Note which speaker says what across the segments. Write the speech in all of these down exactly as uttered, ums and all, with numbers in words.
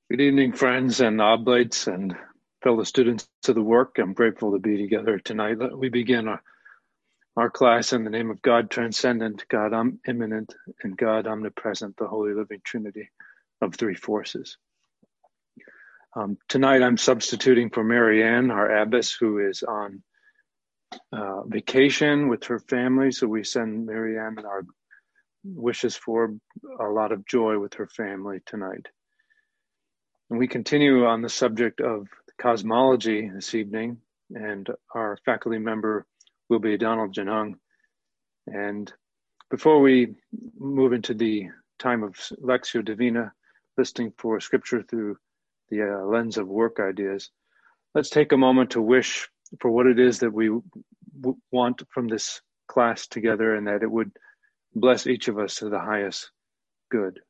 Speaker 1: Good evening, friends and oblates and fellow students of the work. I'm grateful to be together tonight. We begin our, our class in the name of God transcendent, God immanent, and God omnipresent, the Holy Living Trinity of three forces. Um, tonight I'm substituting for Mary Ann, our abbess, who is on uh, vacation with her family. So we send Mary Ann our wishes for a lot of joy with her family tonight. And we continue on the subject of cosmology this evening, and our faculty member will be Donald Janung. And before we move into the time of Lectio Divina, listening for scripture through the uh, lens of work ideas, let's take a moment to wish for what it is that we w- want from this class together, and that it would bless each of us to the highest good.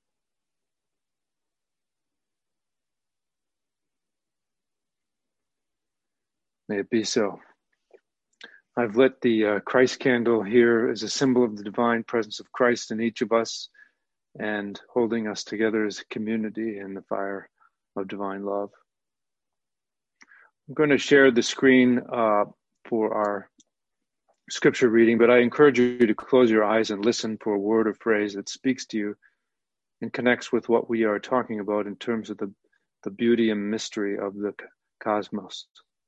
Speaker 1: May it be so. I've lit the uh, Christ candle here as a symbol of the divine presence of Christ in each of us and holding us together as a community in the fire of divine love. I'm going to share the screen uh, for our scripture reading, but I encourage you to close your eyes and listen for a word or phrase that speaks to you and connects with what we are talking about in terms of the, the beauty and mystery of the cosmos.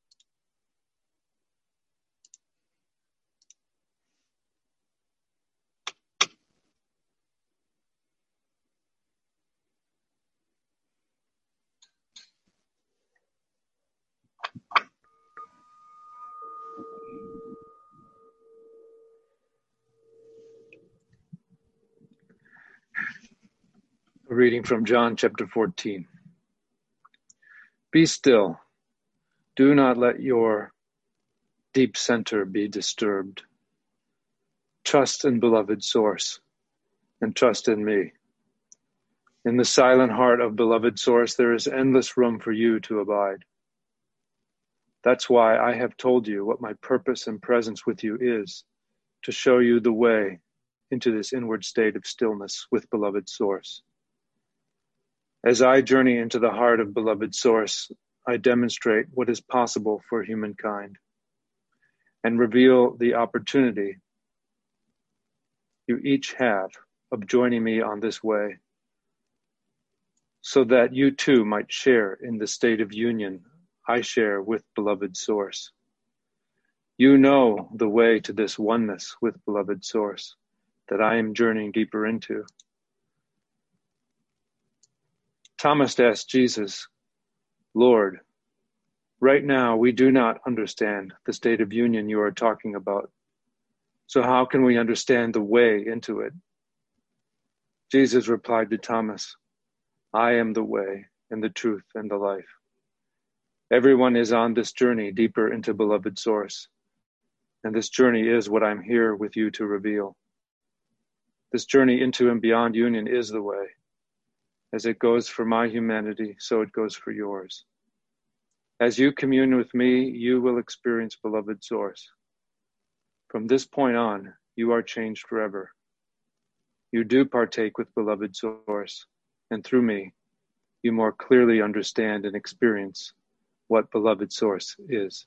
Speaker 1: A reading from John chapter fourteen. Be still. Do not let your deep center be disturbed. Trust in beloved source, and trust in me. In the silent heart of beloved source, there is endless room for you to abide. That's why I have told you what my purpose and presence with you is, to show you the way into this inward state of stillness with beloved source. As I journey into the heart of beloved source, I demonstrate what is possible for humankind and reveal the opportunity you each have of joining me on this way, so that you too might share in the state of union I share with beloved source. You know the way to this oneness with beloved source that I am journeying deeper into. Thomas asked Jesus, Lord, right now we do not understand the state of union you are talking about. So how can we understand the way into it? Jesus replied to Thomas, I am the way and the truth and the life. Everyone is on this journey deeper into beloved source, and this journey is what I'm here with you to reveal. This journey into and beyond union is the way. As it goes for my humanity, so it goes for yours. As you commune with me, you will experience beloved source. From this point on, you are changed forever. You do partake with beloved source, and through me, you more clearly understand and experience what beloved source is.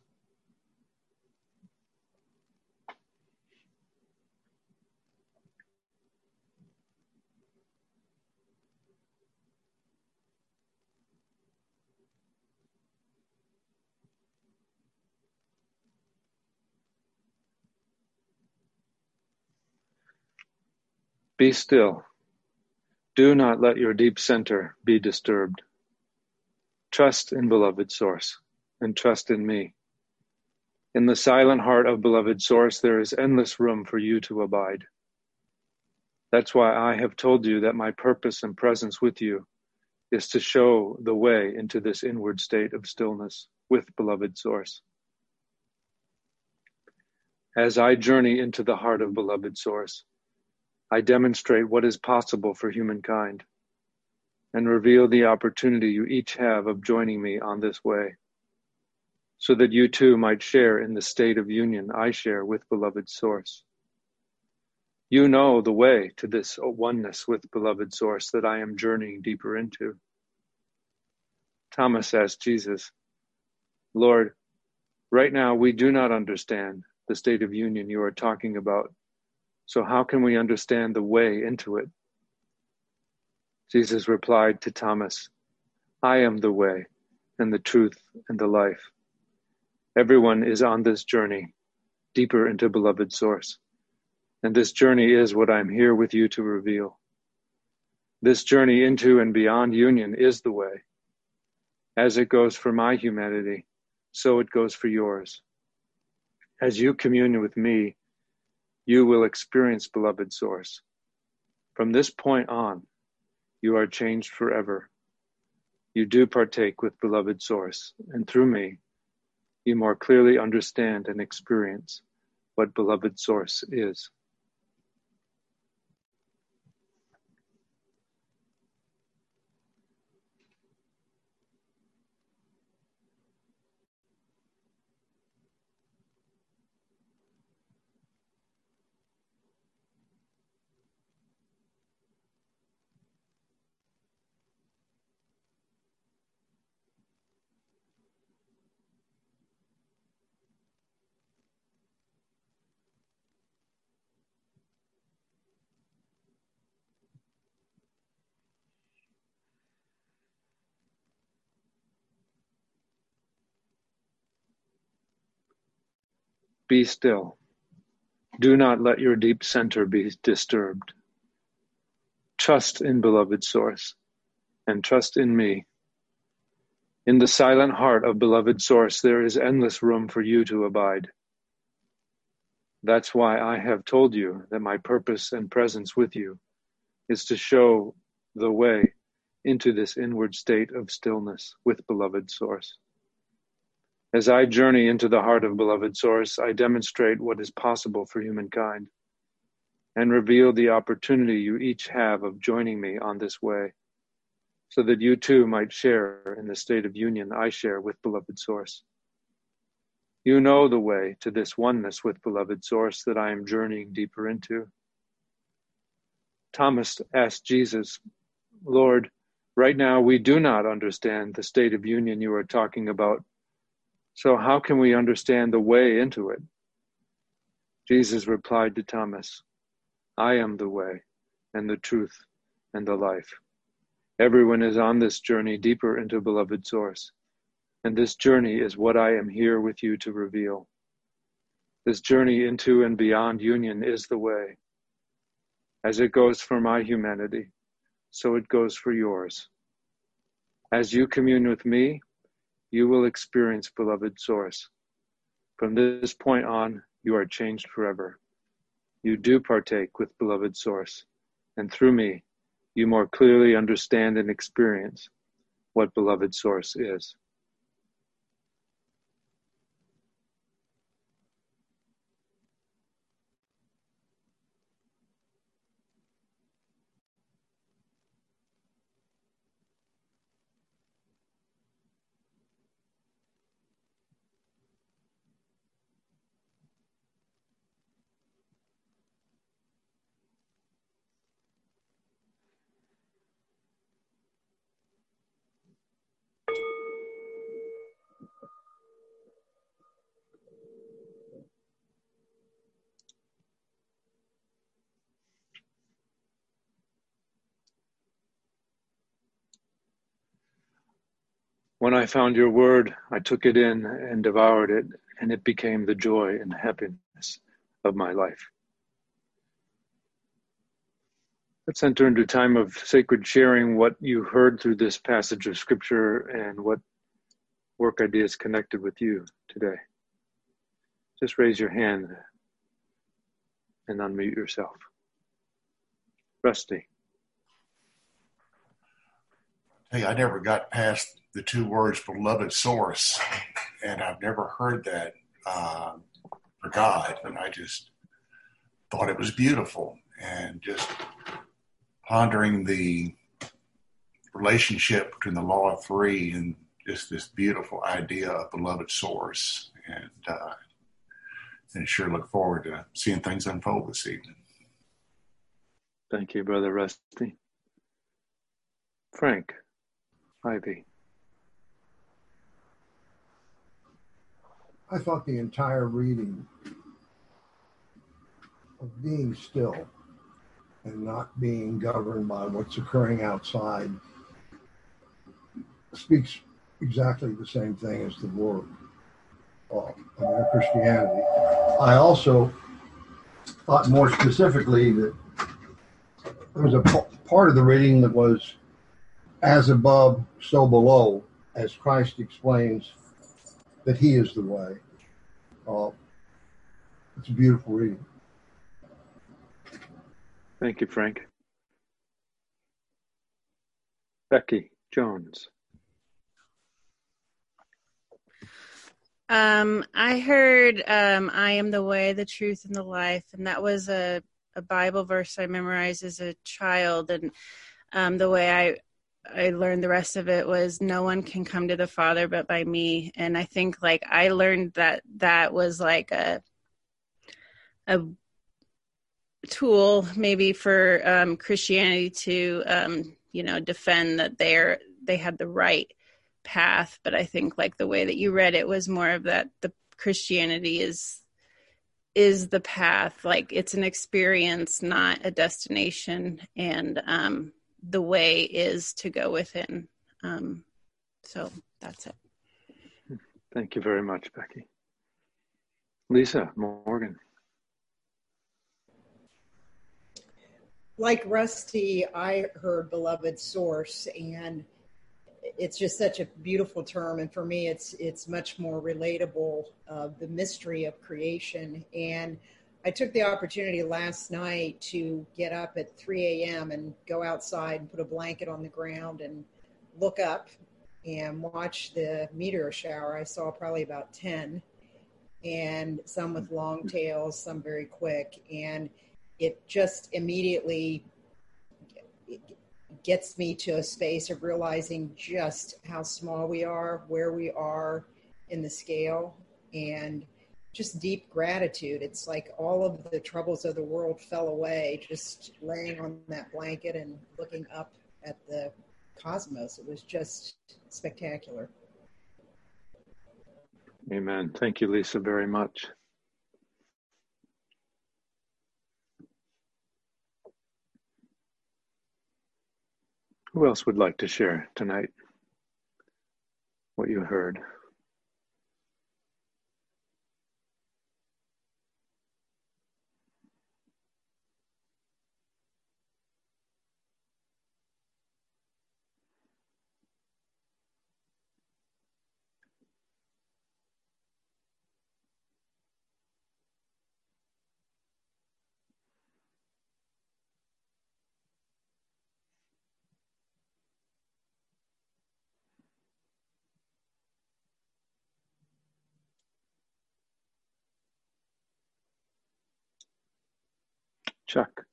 Speaker 1: Be still. Do not let your deep center be disturbed. Trust in beloved source, and trust in me. In the silent heart of beloved source, there is endless room for you to abide. That's why I have told you that my purpose and presence with you is to show the way into this inward state of stillness with beloved source. As I journey into the heart of beloved source, I demonstrate what is possible for humankind and reveal the opportunity you each have of joining me on this way, so that you too might share in the state of union I share with beloved source. You know the way to this oneness with beloved source that I am journeying deeper into. Thomas asked Jesus, Lord, right now we do not understand the state of union you are talking about. So how can we understand the way into it? Jesus replied to Thomas, I am the way and the truth and the life. Everyone is on this journey, deeper into beloved source. And this journey is what I'm here with you to reveal. This journey into and beyond union is the way. As it goes for my humanity, so it goes for yours. As you commune with me, you will experience beloved source. From this point on, you are changed forever. You do partake with beloved source, and through me, you more clearly understand and experience what beloved source is. Be still. Do not let your deep center be disturbed. Trust in beloved source, and trust in me. In the silent heart of beloved source, there is endless room for you to abide. That's why I have told you that my purpose and presence with you is to show the way into this inward state of stillness with beloved source. As I journey into the heart of beloved source, I demonstrate what is possible for humankind and reveal the opportunity you each have of joining me on this way, so that you too might share in the state of union I share with beloved source. You know the way to this oneness with beloved source that I am journeying deeper into. Thomas asked Jesus, Lord, right now we do not understand the state of union you are talking about. So how can we understand the way into it? Jesus replied to Thomas, I am the way and the truth and the life. Everyone is on this journey deeper into beloved source. And this journey is what I am here with you to reveal. This journey into and beyond union is the way. As it goes for my humanity, so it goes for yours. As you commune with me, you will experience beloved source. From this point on, you are changed forever. You do partake with beloved source, and through me, you more clearly understand and experience what beloved source is. When I found your word, I took it in and devoured it, and it became the joy and happiness of my life. Let's enter into a time of sacred sharing what you heard through this passage of scripture and what work ideas connected with you today. Just raise your hand and unmute yourself. Rusty.
Speaker 2: Hey, I never got past the two words beloved source, and I've never heard that uh, for God, and I just thought it was beautiful, and just pondering the relationship between the law of three and just this beautiful idea of beloved source, and uh, and sure look forward to seeing things unfold this evening.
Speaker 1: Thank you, Brother Rusty. Frank, Ivy.
Speaker 3: I thought the entire reading of being still and not being governed by what's occurring outside speaks exactly the same thing as the word of our Christianity. I also thought more specifically that there was a part of the reading that was as above, so below, as Christ explains that he is the way. Uh, it's a beautiful reading.
Speaker 1: Thank you, Frank. Becky Jones.
Speaker 4: Um, I heard um, I am the way, the truth, and the life. And that was a, a Bible verse I memorized as a child. And um, the way I I learned the rest of it was no one can come to the Father but by me. And I think like I learned that that was like a a tool maybe for um, Christianity to um, you know defend that they're they had the right path. But I think like the way that you read it was more of that the Christianity is is the path, like it's an experience, not a destination, and um the way is to go within. Um so that's it.
Speaker 1: Thank you very much, Becky. Lisa Morgan.
Speaker 5: Like Rusty, I heard beloved source, and it's just such a beautiful term, and for me it's it's much more relatable, uh, the mystery of creation. And I took the opportunity last night to get up at three a.m. and go outside and put a blanket on the ground and look up and watch the meteor shower. I saw probably about ten, and some with long tails, some very quick, and it just immediately gets me to a space of realizing just how small we are, where we are in the scale, and just deep gratitude. It's like all of the troubles of the world fell away just laying on that blanket and looking up at the cosmos. It was just spectacular.
Speaker 1: Amen. Thank you, Lisa, very much. Who else would like to share tonight what you heard? Chuck.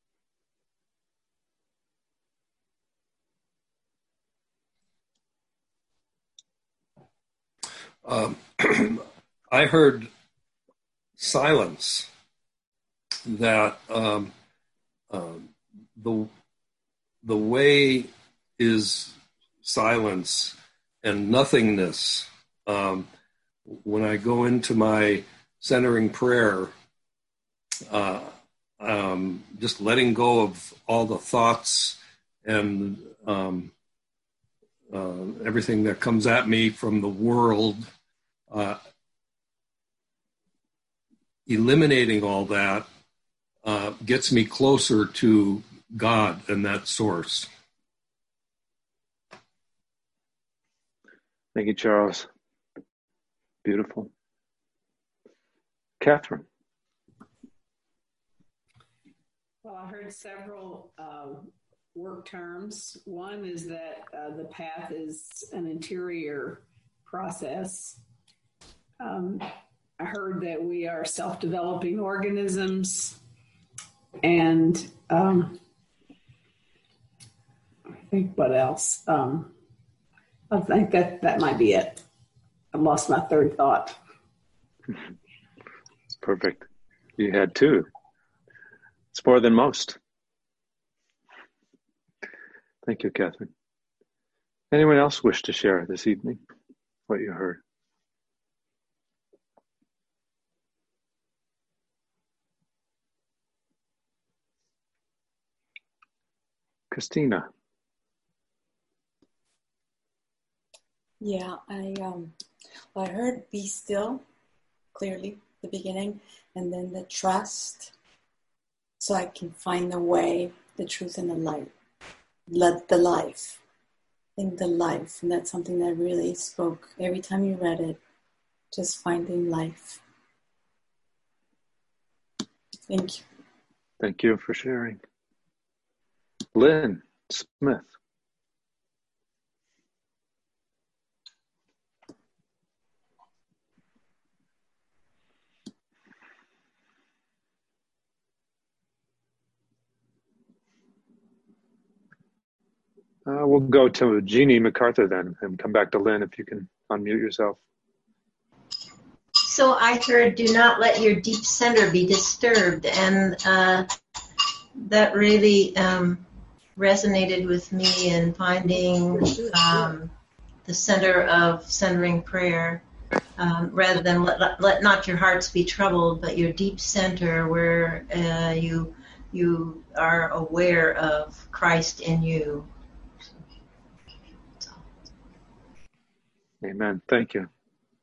Speaker 6: Um, I heard silence, that um, uh, the the way is silence and nothingness. Um, when I go into my centering prayer, uh, um, just letting go of all the thoughts and um, uh, everything that comes at me from the world, uh, eliminating all that uh, gets me closer to God and that source.
Speaker 1: Thank you, Charles. Beautiful. Catherine.
Speaker 7: Well, I heard several uh, work terms. One is that uh, the path is an interior process. Um, I heard that we are self-developing organisms, and um, I think what else? Um, I think that that might be it. I lost my third thought.
Speaker 1: Perfect. You had two. It's more than most. Thank you, Catherine. Anyone else wish to share this evening what you heard? Christina.
Speaker 8: Yeah, I um, I heard "be still" clearly, the beginning, and then the trust, so I can find the way, the truth, and the light. Let the life, in the life, and that's something that really spoke every time you read it. Just finding life. Thank you.
Speaker 1: Thank you for sharing. Lynn Smith. Uh, we'll go to Jeannie MacArthur then and come back to Lynn if you can unmute yourself.
Speaker 9: So I heard, do not let your deep center be disturbed. And uh, that really um, resonated with me in finding um, the center of centering prayer. Um, rather than let, let not your hearts be troubled, but your deep center where uh, you you are aware of Christ in you.
Speaker 1: Amen. Thank you.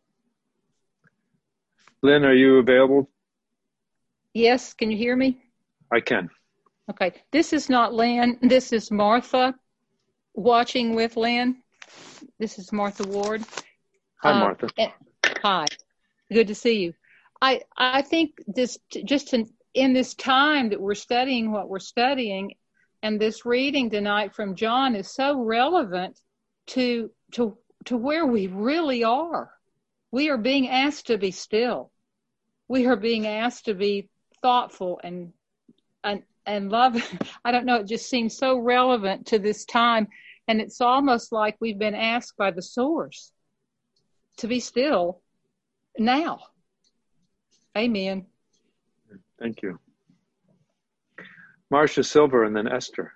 Speaker 1: Lynn, are you available?
Speaker 10: Yes. Can you hear me?
Speaker 1: I can.
Speaker 10: Okay. This is not Lynn. This is Martha watching with Lynn. This is Martha Ward.
Speaker 1: Hi,
Speaker 10: uh,
Speaker 1: Martha.
Speaker 10: And, hi. Good to see you. I, I think this just to, in this time that we're studying what we're studying, and this reading tonight from John is so relevant to to to where we really are. We are being asked to be still. We are being asked to be thoughtful and and and love. I don't know, it just seems so relevant to this time. And it's almost like we've been asked by the source to be still now. Amen.
Speaker 1: Thank you. Marcia Silver and then Esther.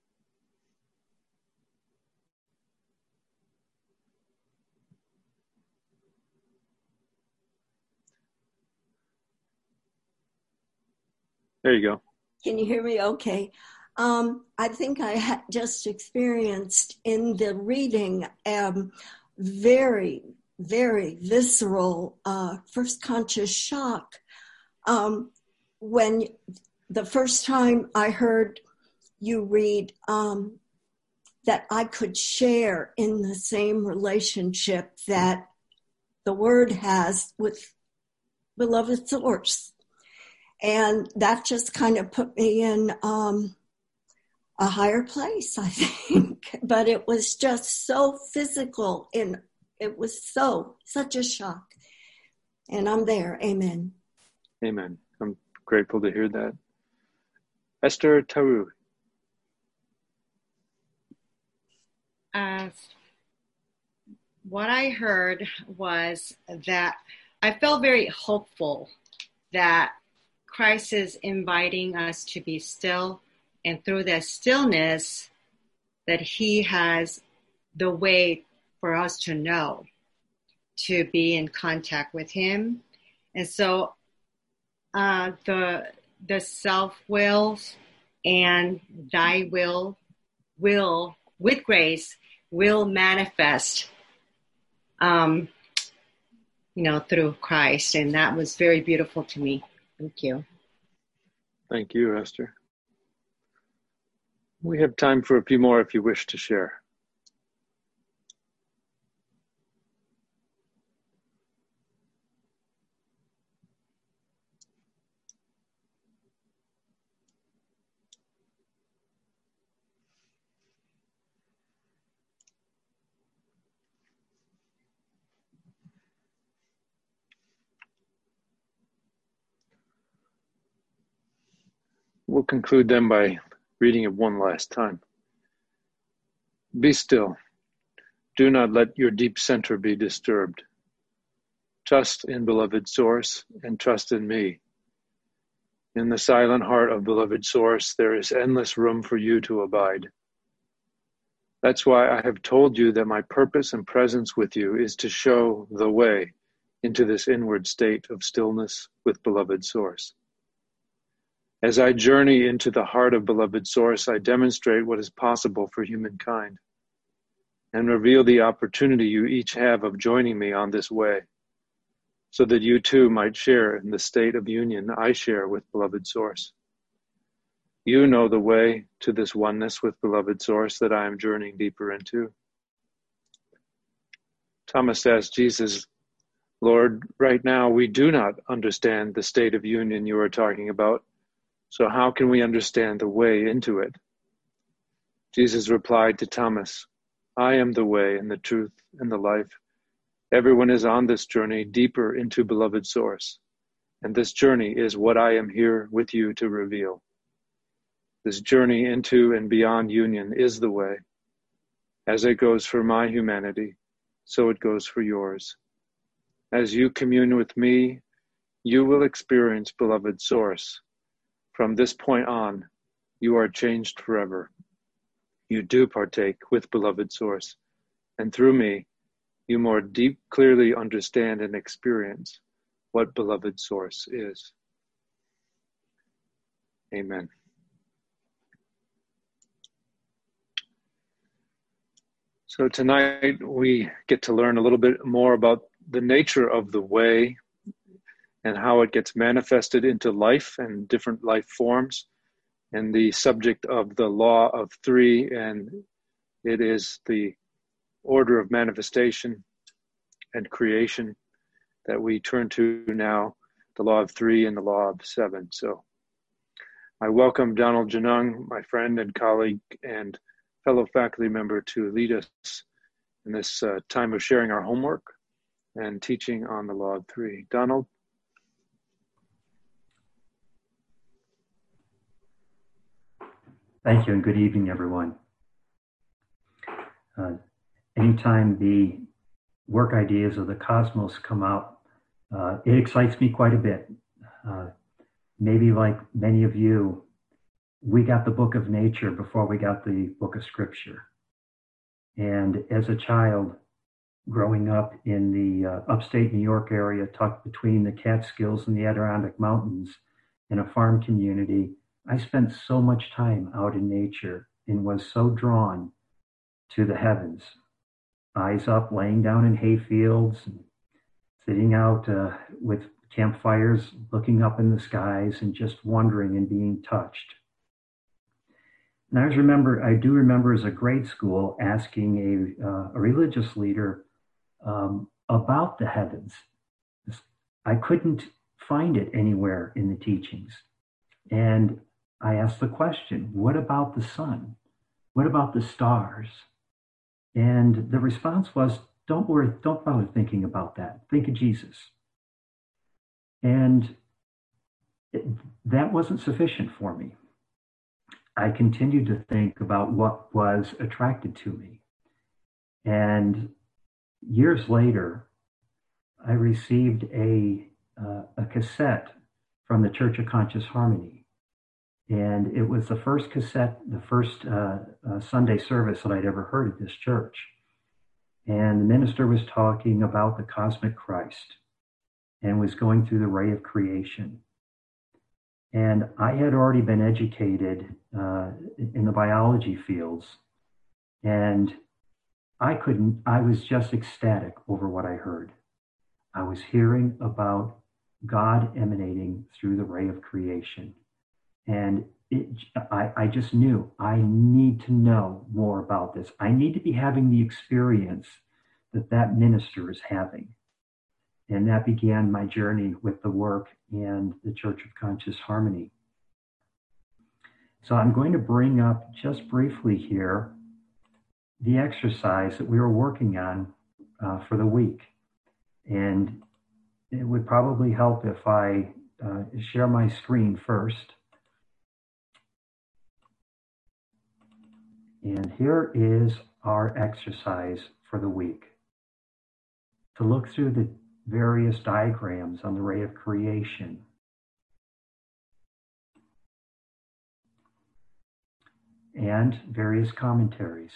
Speaker 1: There you go.
Speaker 11: Can you hear me? Okay. Um, I think I had just experienced in the reading um, very, very visceral uh, first conscious shock. Um, when the first time I heard you read um, that I could share in the same relationship that the Word has with beloved source. And that just kind of put me in um, a higher place, I think. But it was just so physical, and it was so, such a shock. And I'm there. Amen.
Speaker 1: Amen. I'm grateful to hear that. Esther Taru.
Speaker 12: Uh, what I heard was that I felt very hopeful that Christ is inviting us to be still, and through that stillness, that he has the way for us to know, to be in contact with him. And so uh, the the self-will and thy will, will, with grace, will manifest, um, you know, through Christ. And that was very beautiful to me. Thank you.
Speaker 1: Thank you, Esther. We have time for a few more if you wish to share. We'll conclude then by reading it one last time. Be still. Do not let your deep center be disturbed. Trust in beloved source and trust in me. In the silent heart of beloved source, there is endless room for you to abide. That's why I have told you that my purpose and presence with you is to show the way into this inward state of stillness with beloved source. As I journey into the heart of beloved Source, I demonstrate what is possible for humankind and reveal the opportunity you each have of joining me on this way, so that you too might share in the state of union I share with beloved Source. You know the way to this oneness with beloved Source that I am journeying deeper into. Thomas asked Jesus, Lord, right now we do not understand the state of union you are talking about, so how can we understand the way into it? Jesus replied to Thomas, I am the way and the truth and the life. Everyone is on this journey deeper into beloved Source, and this journey is what I am here with you to reveal. This journey into and beyond union is the way. As it goes for my humanity, so it goes for yours. As you commune with me, you will experience beloved Source. From this point on, you are changed forever. You do partake with beloved Source, and through me, you more deep, clearly understand and experience what beloved Source is. Amen. So tonight we get to learn a little bit more about the nature of the way and how it gets manifested into life and different life forms, and the subject of the law of three, and it is the order of manifestation and creation that we turn to now, the law of three and the law of seven. So I welcome Donald Janung, my friend and colleague and fellow faculty member, to lead us in this uh, time of sharing our homework and teaching on the law of three. Donald?
Speaker 13: Thank you, and good evening, everyone. Uh, anytime the work ideas of the cosmos come out, uh, it excites me quite a bit. Uh, maybe like many of you, we got the book of nature before we got the book of scripture. And as a child, growing up in the uh, upstate New York area, tucked between the Catskills and the Adirondack Mountains in a farm community, I spent so much time out in nature and was so drawn to the heavens. Eyes up, laying down in hay fields, and sitting out uh, with campfires, looking up in the skies and just wondering and being touched. And I remember, I do remember as a grade school asking a, uh, a religious leader um, about the heavens. I couldn't find it anywhere in the teachings. And I asked the question, what about the sun? What about the stars? And the response was, don't worry, don't bother thinking about that. Think of Jesus. And it, that wasn't sufficient for me. I continued to think about what was attracted to me. And years later, I received a, uh, a cassette from the Church of Conscious Harmony. And it was the first cassette, the first uh, uh, Sunday service that I'd ever heard at this church. And the minister was talking about the cosmic Christ and was going through the ray of creation. And I had already been educated uh, in the biology fields, and I couldn't, I was just ecstatic over what I heard. I was hearing about God emanating through the ray of creation. And it, I, I just knew I need to know more about this. I need to be having the experience that that minister is having. And that began my journey with the work and the Church of Conscious Harmony. So I'm going to bring up just briefly here the exercise that we were working on uh, for the week. And it would probably help if I uh, share my screen first. And here is our exercise for the week. To look through the various diagrams on the ray of creation. And various commentaries.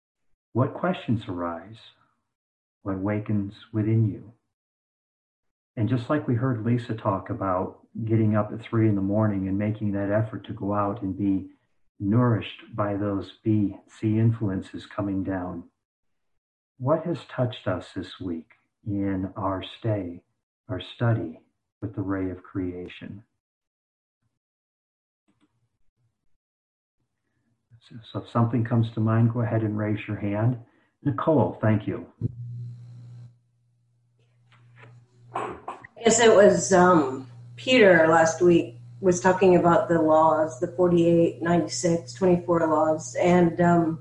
Speaker 13: What questions arise? What awakens within you? And just like we heard Lisa talk about getting up at three in the morning and making that effort to go out and be nourished by those B C influences coming down, what has touched us this week in our stay, our study with the ray of creation? So if something comes to mind, go ahead and raise your hand. Nicole, thank you.
Speaker 14: I guess it was um, Peter last week was talking about the laws, the forty-eight, ninety-six, twenty-four laws. And um,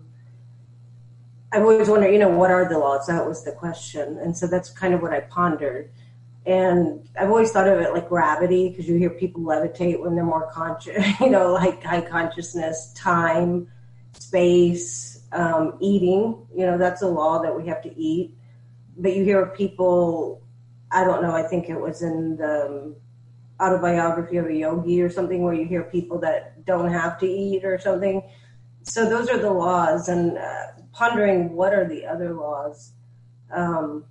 Speaker 14: I've always wondered, you know, what are the laws? That was the question. And so that's kind of what I pondered. And I've always thought of it like gravity, because you hear people levitate when they're more conscious, you know, like high consciousness, time, space, um, eating, you know, that's a law that we have to eat. But you hear people, I don't know, I think it was in the um, autobiography of a yogi or something, where you hear people that don't have to eat or something. So those are the laws, and uh, pondering what are the other laws. Um,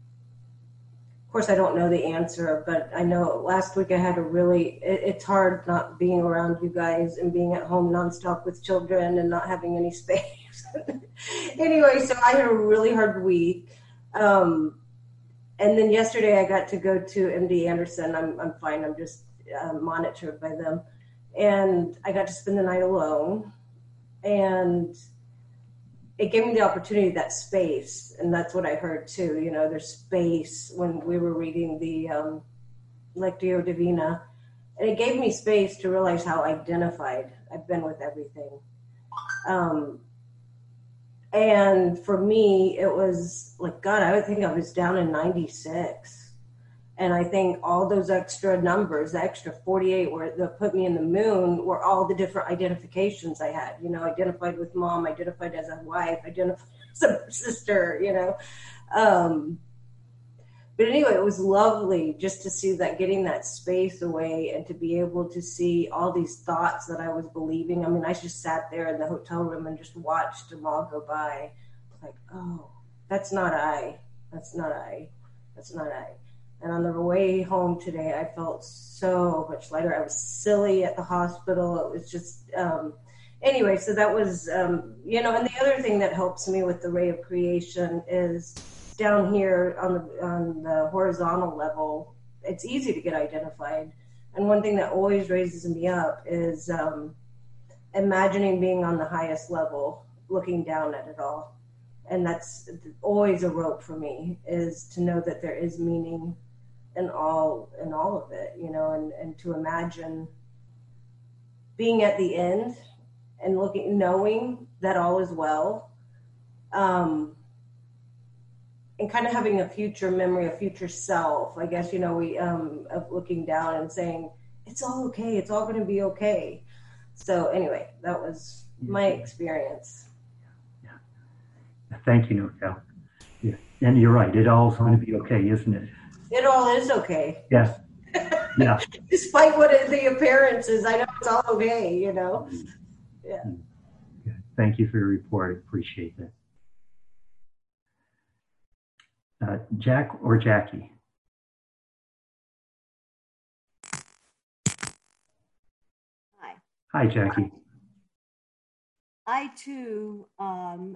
Speaker 14: of course, I don't know the answer, but I know last week I had a really, it, it's hard not being around you guys and being at home nonstop with children and not having any space. Anyway, so I had a really hard week. Um, And then yesterday I got to go to M D Anderson. I'm I'm fine. I'm just uh, monitored by them. And I got to spend the night alone. And it gave me the opportunity, that space. And that's what I heard too. You know, there's space when we were reading the um, Lectio Divina. And it gave me space to realize how identified I've been with everything. Um, And for me, it was like, God, I would think I was down in ninety-six. And I think all those extra numbers, the extra forty-eight where that put me in the moon, were all the different identifications I had. You know, identified with mom, identified as a wife, identified as a sister, you know. Um, but anyway, it was lovely just to see that, getting that space away and to be able to see all these thoughts that I was believing. I mean, I just sat there in the hotel room and just watched them all go by. Like, oh, that's not I. That's not I. That's not I. And on the way home today, I felt so much lighter. I was silly at the hospital. It was just, um, anyway, so that was, um, you know, and the other thing that helps me with the ray of creation is down here on the, on the horizontal level, it's easy to get identified. And one thing that always raises me up is um, imagining being on the highest level, looking down at it all. And that's always a rope for me, is to know that there is meaning in all in all of it, you know, and, and to imagine being at the end and looking, knowing that all is well, um, and kind of having a future memory, a future self, I guess, you know, we um, of looking down and saying, it's all okay, it's all going to be okay. So anyway, that was my experience.
Speaker 13: Yeah. Thank you, Nicole. Yeah. And you're right, it all's going to be okay, isn't it?
Speaker 14: It all is okay.
Speaker 13: Yes. Yeah.
Speaker 14: Despite what it, the appearances, I know it's all okay, you know. Yeah.
Speaker 13: Thank you for your report. I appreciate that. Uh, Jack or Jackie?
Speaker 15: Hi.
Speaker 13: Hi, Jackie.
Speaker 15: I too, um,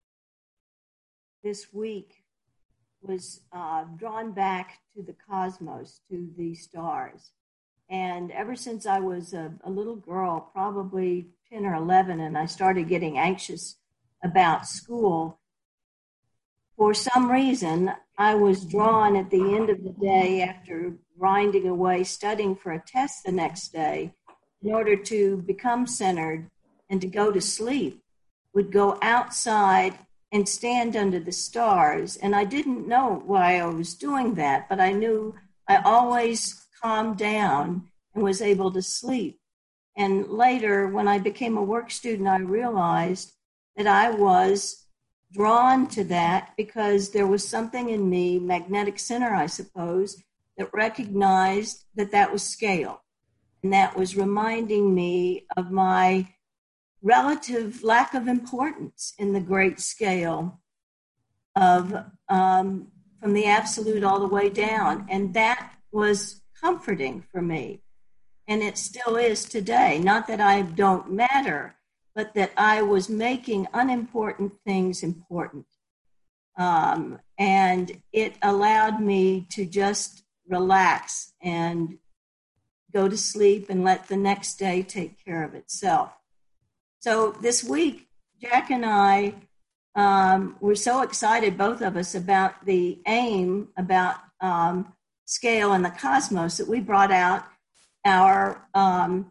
Speaker 15: this week, was uh, drawn back to the cosmos, to the stars. And ever since I was a, a little girl, probably ten or eleven, and I started getting anxious about school, for some reason, I was drawn at the end of the day, after grinding away, studying for a test the next day, in order to become centered and to go to sleep, would go outside and stand under the stars. And I didn't know why I was doing that, but I knew I always calmed down and was able to sleep. And later, when I became a work student, I realized that I was drawn to that because there was something in me, magnetic center, I suppose, that recognized that that was scale. And that was reminding me of my relative lack of importance in the great scale of um, from the absolute all the way down. And that
Speaker 14: was comforting for me. And it still is today. Not that I don't matter, but that I was making unimportant things important. Um, and it allowed me to just relax and go to sleep and let the next day take care of itself. So this week, Jack and I um, were so excited, both of us, about the AIM, about um, scale and the cosmos, that we brought out our um,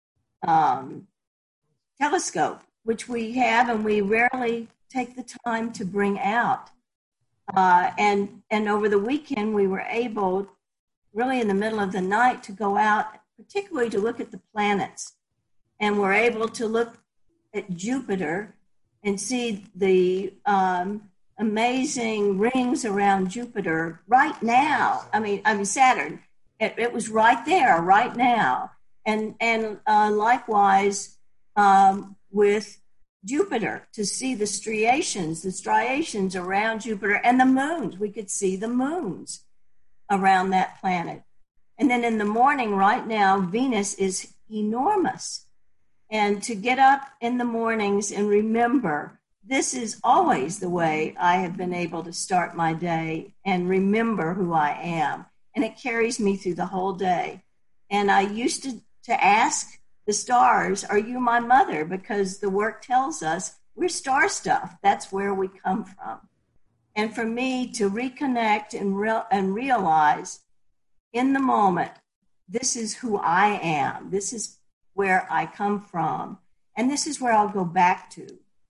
Speaker 14: um, telescope, which we have and we rarely take the time to bring out. Uh, and, and over the weekend, we were able, really in the middle of the night, to go out, particularly to look at the planets. And we're able to look at Jupiter and see the um, amazing rings around Jupiter right now. I mean, I mean Saturn. It, it was right there, right now. And, and uh, likewise um, with Jupiter, to see the striations, the striations around Jupiter, and the moons. We could see the moons around that planet. And then in the morning, right now, Venus is enormous. And to get up in the mornings and remember, this is always the way I have been able to start my day and remember who I am. And it carries me through the whole day. And I used to, to ask the stars, are you my mother? Because the work tells us we're star stuff. That's where we come from. And for me to reconnect and, real, and realize in the moment, this is who I am. This is where I come from. And this is where I'll go back to,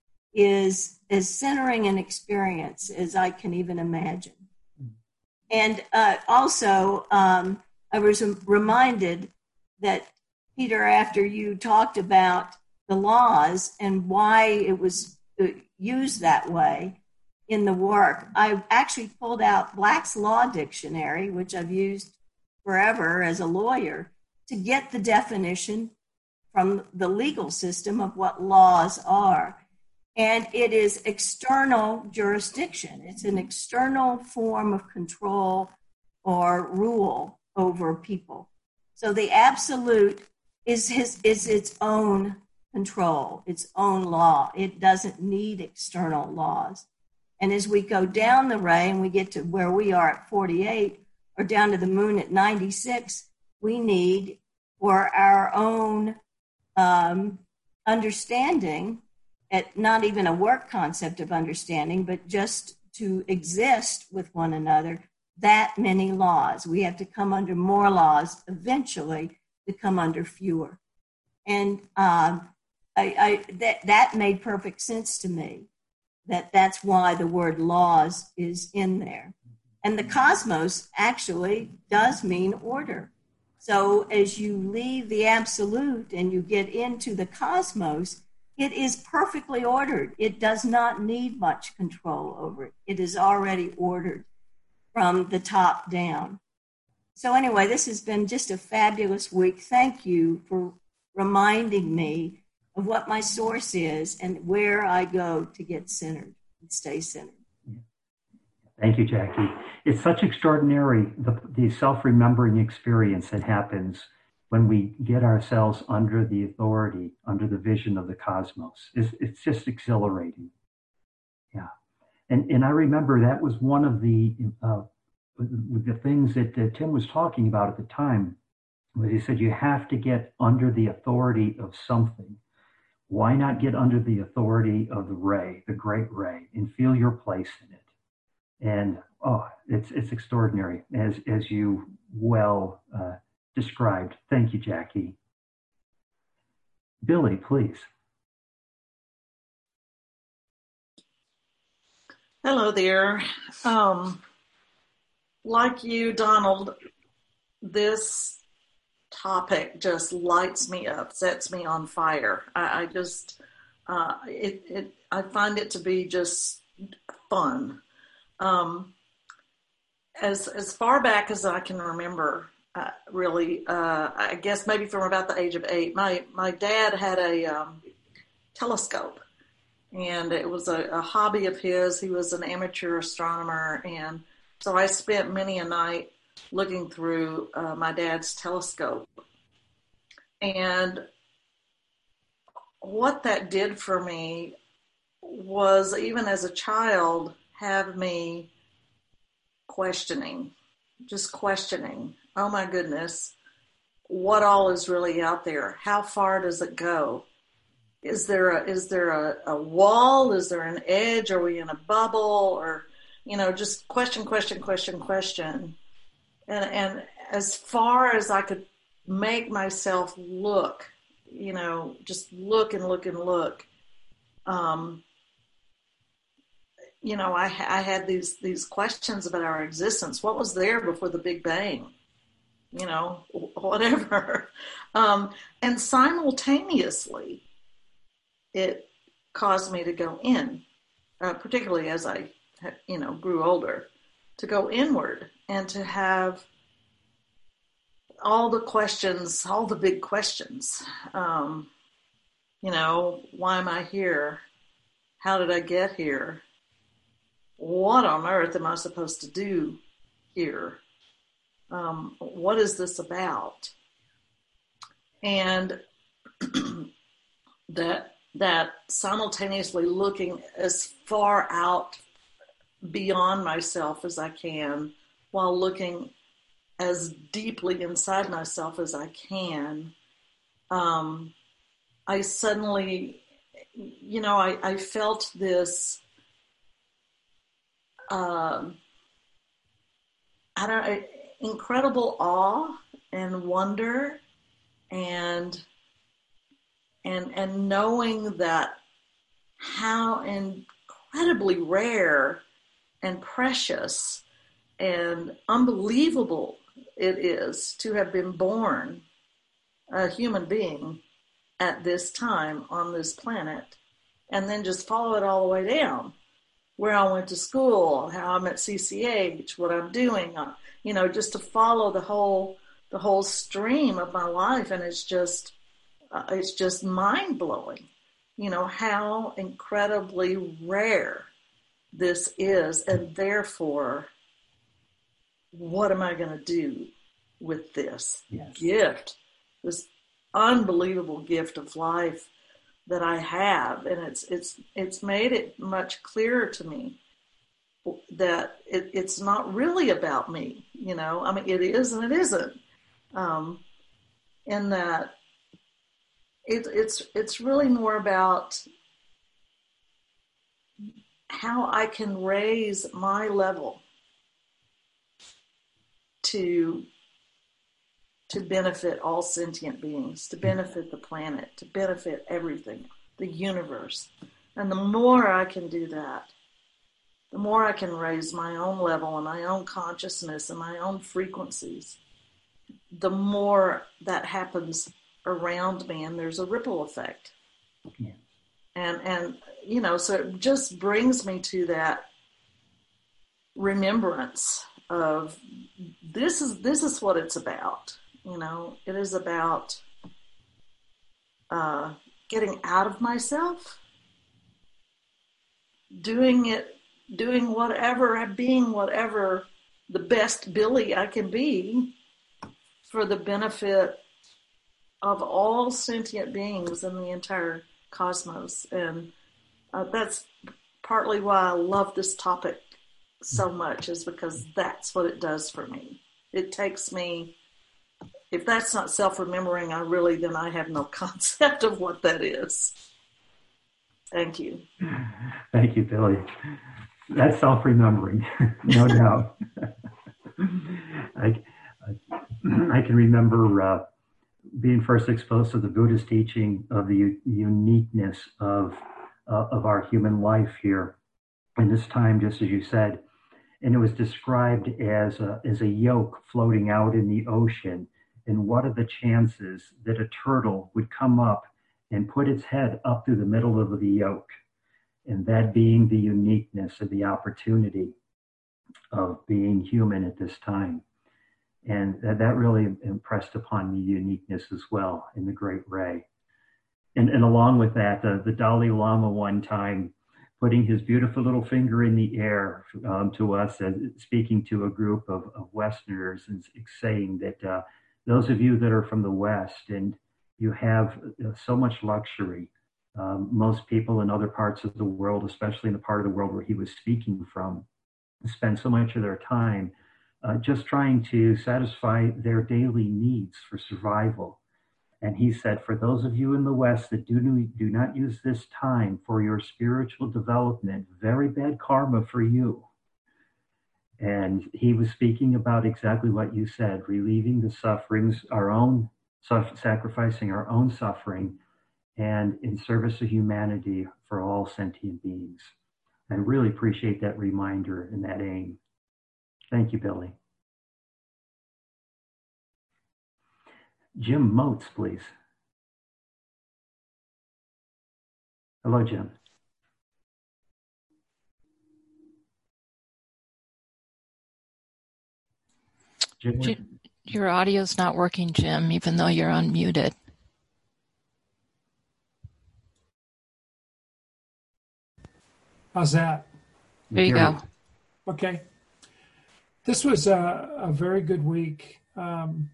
Speaker 14: is as centering an experience as I can even imagine. And uh, also, um, I was reminded that, Peter, after you talked about the laws and why it was used that way in the work, I actually pulled out Black's Law Dictionary, which I've used forever as a lawyer, to get the definition from the legal system of what laws are. And it is external jurisdiction. It's an external form of control or rule over people. So the absolute is his is its own control, its own law. It doesn't need external laws. And as we go down the ray and we get to where we are at forty-eight, or down to the moon at ninety-six, we need, for our own um, understanding, at not even a work concept of understanding, but just to exist with one another, that many laws. We have to come under more laws eventually to come under fewer. And um, I, I, that, that made perfect sense to me, that that's why the word laws is in there. And the cosmos actually does mean order. So as you leave the absolute and you get into the cosmos, it is perfectly ordered. It does not need much control over it. It is already ordered from the top down. So anyway, this has been just a fabulous week. Thank you for reminding me of what my source is and where I go to get centered and stay centered.
Speaker 13: Thank you, Jackie. It's such extraordinary, the, the self-remembering experience that happens when we get ourselves under the authority, under the vision of the cosmos. It's, it's just exhilarating. Yeah. And, and I remember that was one of the, uh, the things that uh, Tim was talking about at the time, was he said, you have to get under the authority of something. Why not get under the authority of the ray, the great ray, and feel your place in it? And oh, it's it's extraordinary, as as you well uh, described. Thank you, Jackie. Billy, please.
Speaker 16: Hello there. Um, like you, Donald, this topic just lights me up, sets me on fire. I, I just, uh, it, it, I find it to be just fun. Um, as as far back as I can remember, uh, really, uh, I guess maybe from about the age of eight, my my dad had a um, telescope, and it was a, a hobby of his. He was an amateur astronomer, and so I spent many a night looking through uh, my dad's telescope. And what that did for me was, even as a child, have me questioning, just questioning, oh my goodness, what all is really out there? How far does it go? Is there a, is there a, a wall? Is there an edge? Are we in a bubble? Or, you know, just question, question, question, question. And, and as far as I could make myself look, you know, just look and look and look. Um, you know, I, I had these, these questions about our existence. What was there before the Big Bang? You know, whatever. Um, and simultaneously, it caused me to go in, uh, particularly as I, you know, grew older, to go inward and to have all the questions, all the big questions. Um, you know, why am I here? How did I get here? What on earth am I supposed to do here? Um, what is this about? And that that simultaneously looking as far out beyond myself as I can, while looking as deeply inside myself as I can, um, I suddenly, you know, I, I felt this, um, I don't know, incredible awe and wonder, and and and knowing that how incredibly rare and precious and unbelievable it is to have been born a human being at this time on this planet, and then just follow it all the way down, where I went to school, how I'm at C C H, what I'm doing, uh, you know, just to follow the whole the whole stream of my life, and it's just uh, it's just mind blowing, you know, how incredibly rare this is, and therefore, what am I going to do with this yes. gift, this unbelievable gift of life that I have? And it's it's it's made it much clearer to me that it, it's not really about me, you know. I mean, it is and it isn't. Um, in that it, it's it's really more about how I can raise my level to to benefit all sentient beings, to benefit the planet, to benefit everything, the universe. And the more I can do that, the more I can raise my own level and my own consciousness and my own frequencies, the more that happens around me, and there's a ripple effect. Yeah. And, and, you know, so it just brings me to that remembrance of this is, this is what it's about. You know, it is about uh, getting out of myself, doing it, doing whatever, being whatever the best Billy I can be for the benefit of all sentient beings in the entire cosmos. And uh, that's partly why I love this topic so much, is because that's what it does for me. It takes me, if that's not self-remembering, I really, then I have no concept of what that is. Thank you.
Speaker 13: Thank you, Billy. That's self-remembering, no doubt. I, I, I can remember uh, being first exposed to the Buddhist teaching of the u- uniqueness of uh, of our human life here in this time, just as you said, and it was described as a, as a yoke floating out in the ocean. And what are the chances that a turtle would come up and put its head up through the middle of the yoke? And that being the uniqueness of the opportunity of being human at this time. And that, that really impressed upon me uniqueness as well in the Great Ray. And, and along with that, uh, the Dalai Lama one time putting his beautiful little finger in the air um, to us, as speaking to a group of, of Westerners, and saying that uh, those of you that are from the West and you have uh, so much luxury, um, most people in other parts of the world, especially in the part of the world where he was speaking from, spend so much of their time uh, just trying to satisfy their daily needs for survival. And he said, for those of you in the West that do, do not use this time for your spiritual development, very bad karma for you. And he was speaking about exactly what you said, relieving the sufferings, our own, sacrificing our own suffering, and in service of humanity for all sentient beings. I really appreciate that reminder and that aim. Thank you, Billy. Jim Motes, please. Hello, Jim. Jim,
Speaker 17: Jim, your audio's not working, Jim, even though you're unmuted.
Speaker 18: How's that?
Speaker 17: There you go.
Speaker 18: Okay. This was a, a very good week. Um,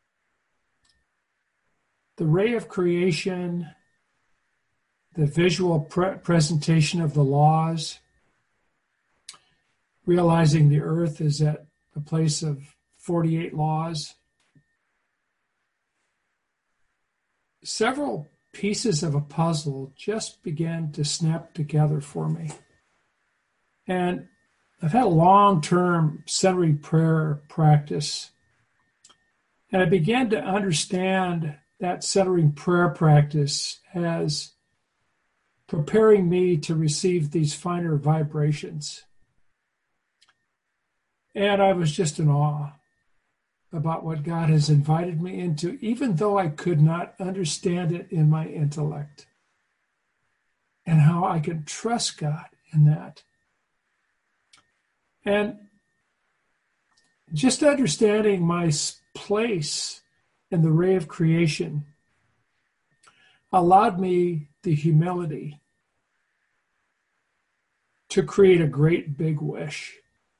Speaker 18: the ray of creation, the visual pre- presentation of the laws, realizing the earth is at a place of forty-eight laws. Several pieces of a puzzle just began to snap together for me. And I've had a long-term centering prayer practice. And I began to understand that centering prayer practice as preparing me to receive these finer vibrations. And I was just in awe about what God has invited me into, even though I could not understand it in my intellect, and how I can trust God in that. And just understanding my place in the ray of creation allowed me the humility to create a great big wish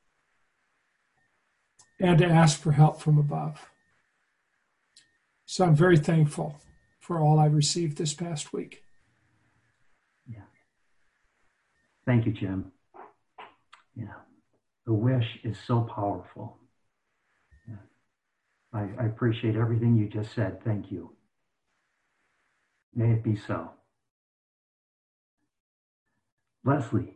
Speaker 18: and to ask for help from above. So I'm very thankful for all I received this past week.
Speaker 13: Yeah. Thank you, Jim. Yeah. The wish is so powerful. Yeah. I, I appreciate everything you just said. Thank you. May it be so. Leslie.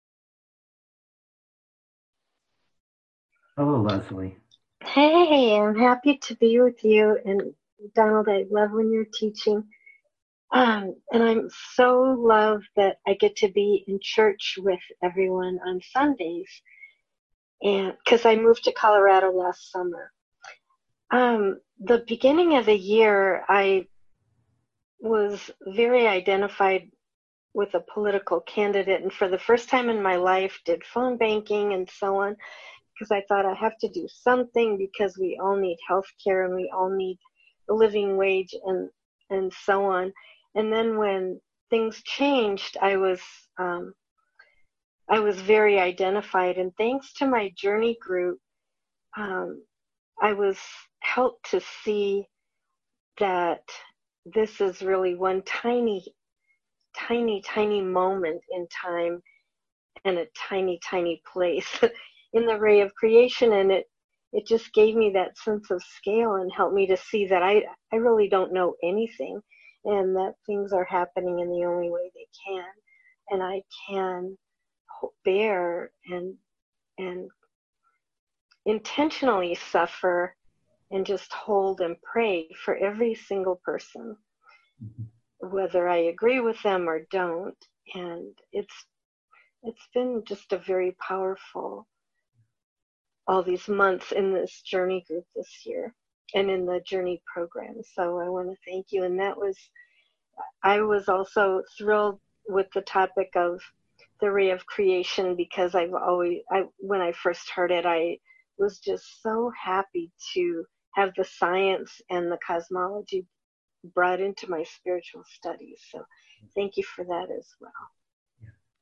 Speaker 13: Hello, Leslie.
Speaker 19: Hey, I'm happy to be with you. And Donald, I love when you're teaching. Um, and I'm so love that I get to be in church with everyone on Sundays. And because I moved to Colorado last summer. Um, the beginning of the year, I was very identified with a political candidate, and for the first time in my life did phone banking and so on, because I thought I have to do something because we all need health care and we all need a living wage and, and so on. And then when things changed, I was um, I was very identified, and thanks to my journey group, um, I was helped to see that this is really one tiny, tiny, tiny moment in time and a tiny, tiny place in the ray of creation. And it, it just gave me that sense of scale and helped me to see that I, I really don't know anything, and that things are happening in the only way they can. And I can bear and and intentionally suffer and just hold and pray for every single person, whether I agree with them or don't. And it's it's been just a very powerful, all these months in this journey group this year and in the journey program. So I want to thank you. And that was, I was also thrilled with the topic of the ray of creation, because I've always, I, when I first heard it, I was just so happy to have the science and the cosmology brought into my spiritual studies. So thank you for that as well.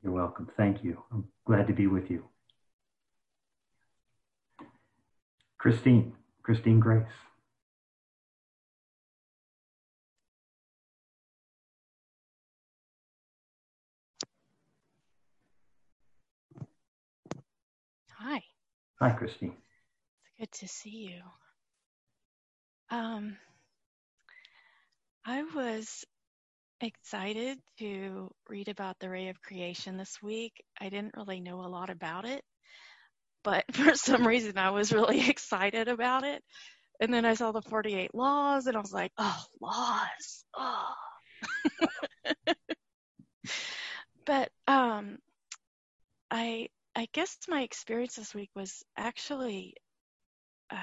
Speaker 13: You're welcome. Thank you. I'm glad to be with you. Christine, Christine Grace.
Speaker 20: Hi.
Speaker 13: Hi, Christine.
Speaker 20: It's good to see you. Um, I was excited to read about the ray of creation this week. I didn't really know a lot about it, but for some reason I was really excited about it. And then I saw the forty-eight laws and I was like, oh, laws. Oh. But um, I I guess my experience this week was actually uh,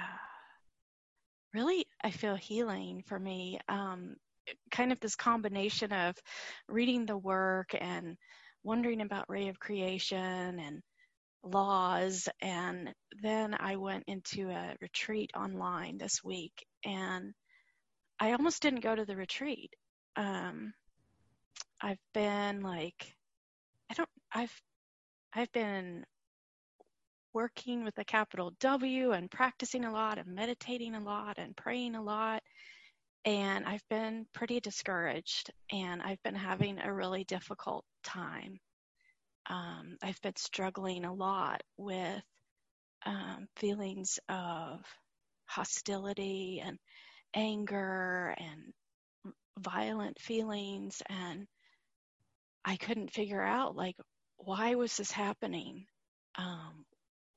Speaker 20: really, I feel, healing for me. Um, kind of this combination of reading the work and wondering about ray of creation and laws. And then I went into a retreat online this week, and I almost didn't go to the retreat. Um, I've been like, I don't, I've, I've been working with a capital W and practicing a lot and meditating a lot and praying a lot. And I've been pretty discouraged, and I've been having a really difficult time. Um, I've been struggling a lot with um, feelings of hostility and anger and violent feelings, and I couldn't figure out, like, why was this happening? Um,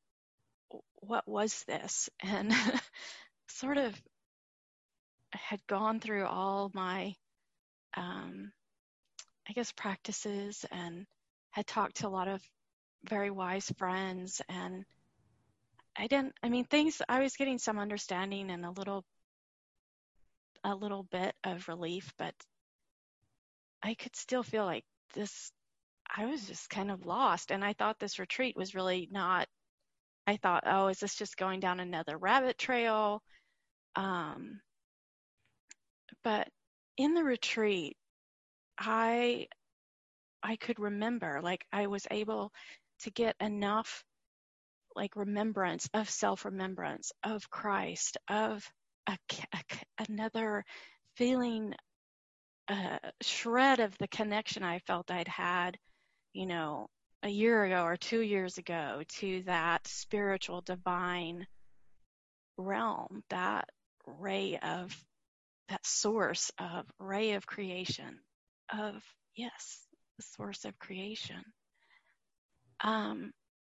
Speaker 20: what was this? And sort of had gone through all my, um, I guess, practices, and had talked to a lot of very wise friends. And I didn't, I mean, things, I was getting some understanding and a little, a little bit of relief, but I could still feel like this, I was just kind of lost. And I thought this retreat was really not, I thought, oh, is this just going down another rabbit trail? Um, but in the retreat, I I could remember, like, I was able to get enough, like, remembrance of self-remembrance of Christ, of a, a, another feeling, a shred of the connection I felt I'd had, you know, a year ago or two years ago to that spiritual divine realm, that ray of, that source of ray of creation, of, yes, the source of creation. Um,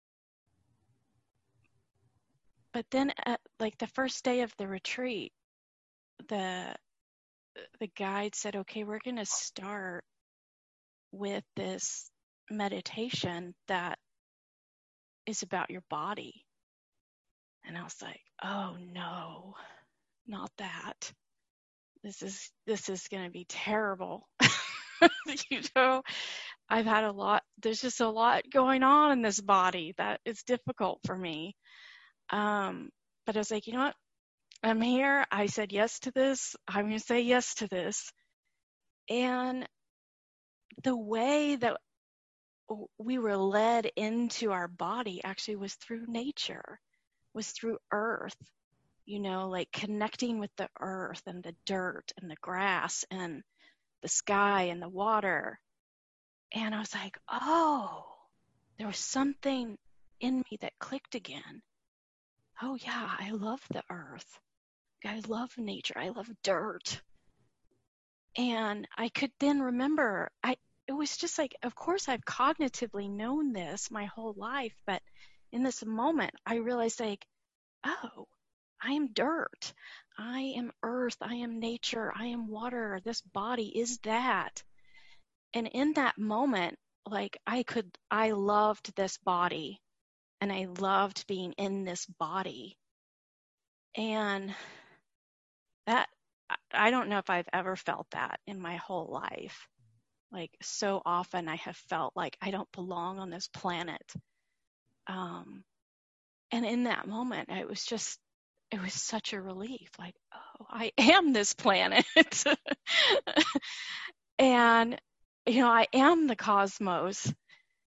Speaker 20: but then at, like, the first day of the retreat, the the guide said, okay, we're going to start with this meditation that is about your body. And I was like, oh no, not that. This is this is going to be terrible. You know, I've had a lot, there's just a lot going on in this body that is difficult for me. Um, but I was like, you know what? I'm here. I said yes to this. I'm going to say yes to this. And the way that we were led into our body actually was through nature, was through earth, you know, like connecting with the earth and the dirt and the grass and the sky and the water. And I was like, oh, there was something in me that clicked again. Oh yeah, I love the earth. I love nature. I love dirt. And I could then remember, I it was just like, of course I've cognitively known this my whole life, but in this moment I realized, like, oh, I am dirt. I am earth. I am nature. I am water. This body is that. And in that moment, like, I could, I loved this body, and I loved being in this body. And that, I don't know if I've ever felt that in my whole life. Like, so often I have felt like I don't belong on this planet. Um, and in that moment, it was just, it was such a relief. Like, oh, I am this planet. And, you know, I am the cosmos.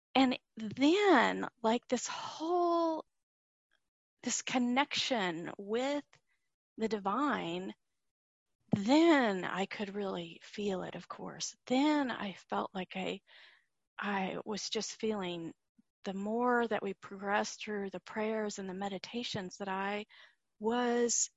Speaker 20: And then, like, this whole, this connection with the divine, then I could really feel it, of course. Then I felt like I, I was just feeling, the more that we progressed through the prayers and the meditations, that I was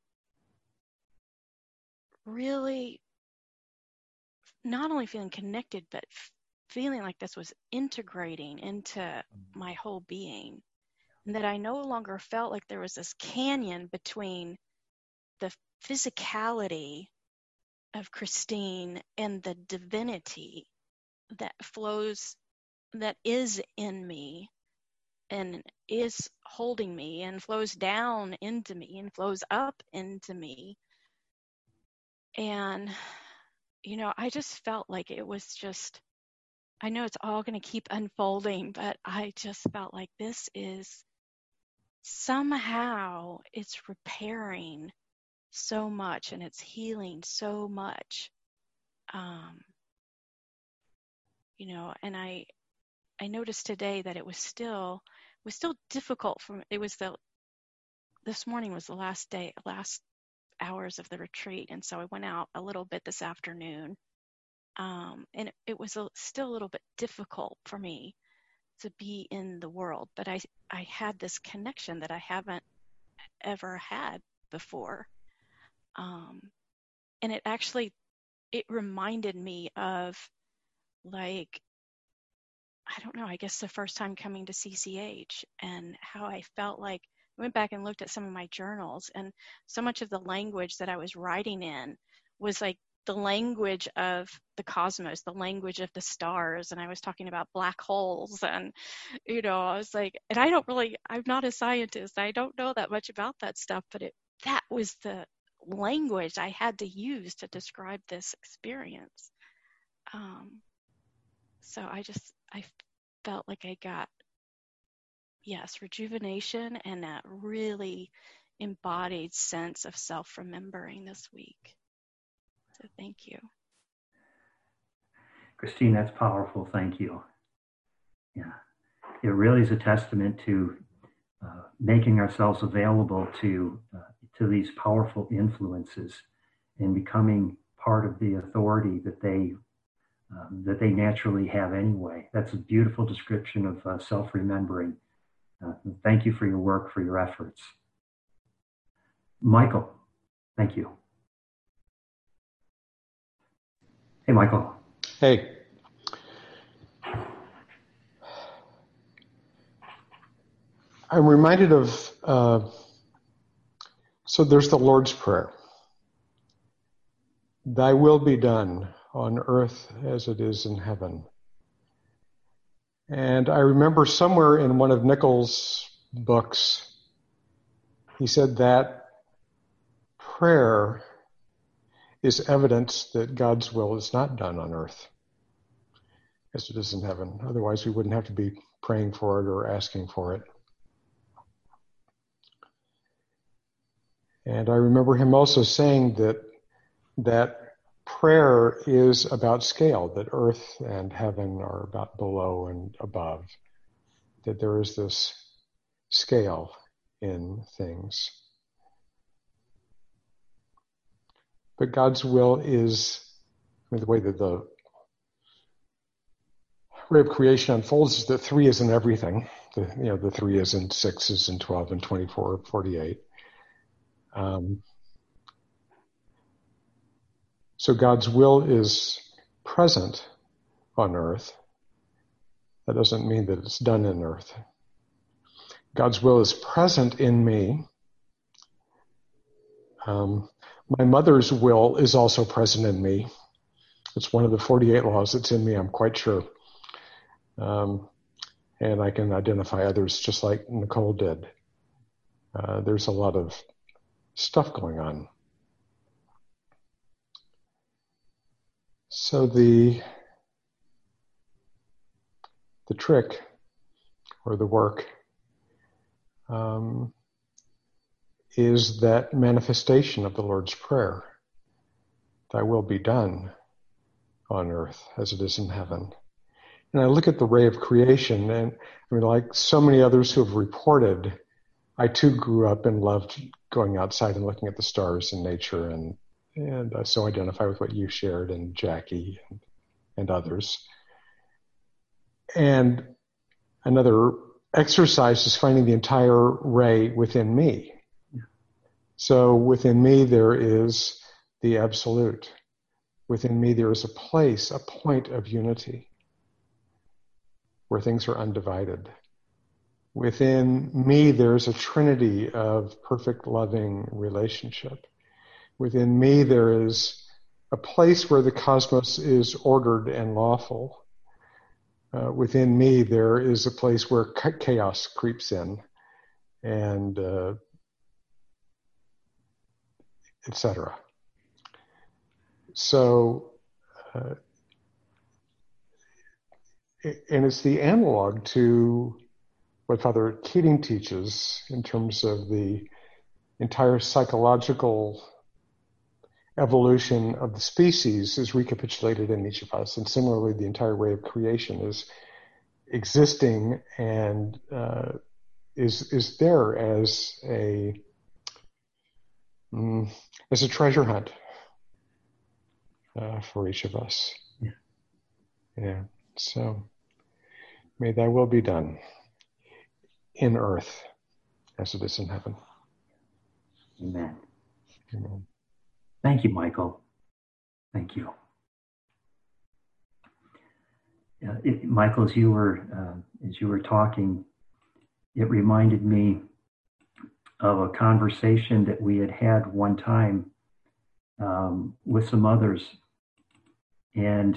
Speaker 20: really not only feeling connected, but feeling like this was integrating into my whole being. And that I no longer felt like there was this canyon between the physicality of Christine and the divinity that flows, that is in me and is holding me and flows down into me and flows up into me. And, you know, I just felt like it was just, I know it's all going to keep unfolding, but I just felt like this is somehow it's repairing so much and it's healing so much. Um, you know, and I, I noticed today that it was still, was still difficult for me. It was the, this morning was the last day, last hours of the retreat. And so I went out a little bit this afternoon. Um, and it, it was a, still a little bit difficult for me to be in the world, but I, I had this connection that I haven't ever had before. Um, and it actually, it reminded me of, like, I don't know, I guess the first time coming to C C H and how I felt like, I went back and looked at some of my journals, and so much of the language that I was writing in was like the language of the cosmos, the language of the stars. And I was talking about black holes, and, you know, I was like, and I don't really, I'm not a scientist. I don't know that much about that stuff, but it, that was the language I had to use to describe this experience. Um, so I just, I felt like I got, yes, rejuvenation and that really embodied sense of self-remembering this week. So thank you.
Speaker 13: Christine, that's powerful. Thank you. Yeah, it really is a testament to uh, making ourselves available to uh, to these powerful influences and becoming part of the authority that they um, that they naturally have anyway. That's a beautiful description of uh, self-remembering. Uh, thank you for your work, for your efforts. Michael, thank you. Hey, Michael.
Speaker 21: Hey. I'm reminded of, uh, so there's the Lord's Prayer. Thy will be done on earth as it is in heaven. And I remember somewhere in one of Nichols' books, he said that prayer is evidence that God's will is not done on earth as it is in heaven. Otherwise, we wouldn't have to be praying for it or asking for it. And I remember him also saying that that prayer is about scale, that earth and heaven are about below and above, that there is this scale in things. But God's will is, I mean, the way that the way of creation unfolds is that three is in everything. The, you know, the three is in six, is in twelve, and twenty-four, forty-eight. Um, so God's will is present on earth. That doesn't mean that it's done in earth. God's will is present in me. Um, my mother's will is also present in me. It's one of the forty-eight laws that's in me, I'm quite sure. Um, and I can identify others just like Nicole did. Uh, there's a lot of stuff going on. So the the trick or the work um, is that manifestation of the Lord's Prayer. Thy will be done on earth as it is in heaven. and I look at the ray of creation, and I mean, like so many others who have reported, I too grew up and loved going outside and looking at the stars and nature, and and I so identify with what you shared and Jackie and, and others. And another exercise is finding the entire ray within me. So within me there is the absolute. Within me there is a place, a point of unity where things are undivided. Within me there's a trinity of perfect loving relationship. Within me there is a place where the cosmos is ordered and lawful. Uh, within me there is a place where chaos creeps in, and uh, et cetera. So, uh, and it's the analog to what Father Keating teaches in terms of the entire psychological evolution of the species is recapitulated in each of us. And similarly, the entire way of creation is existing and uh, is is there as a mm, as a treasure hunt uh, for each of us. Yeah. Yeah. So may thy will be done in earth as it is in heaven.
Speaker 13: Amen.
Speaker 21: Amen.
Speaker 13: Thank you, Michael. Thank you. Uh, it, Michael, as you were uh, as you were talking, it reminded me of a conversation that we had had one time um, with some others, and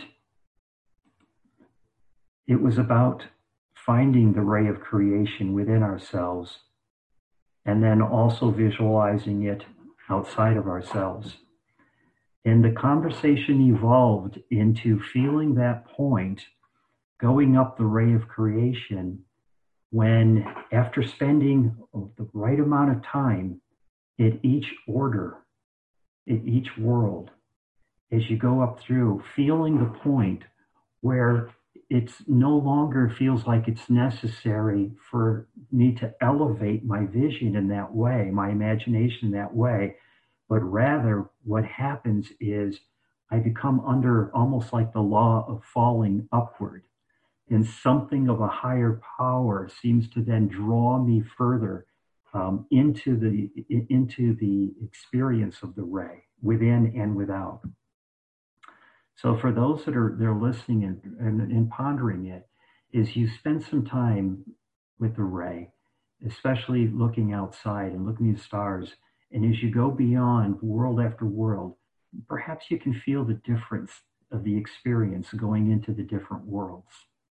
Speaker 13: it was about finding the ray of creation within ourselves, and then also visualizing it outside of ourselves. And the conversation evolved into feeling that point, going up the ray of creation, when after spending the right amount of time in each order, in each world, as you go up through, feeling the point where it's no longer feels like it's necessary for me to elevate my vision in that way, my imagination in that way, but rather what happens is I become under almost like the law of falling upward, and something of a higher power seems to then draw me further um, into the into the experience of the ray, within and without. So for those that are they're listening and, and, and pondering it, is you spend some time with the ray, especially looking outside and looking at the stars. And as you go beyond world after world, perhaps you can feel the difference of the experience going into the different worlds.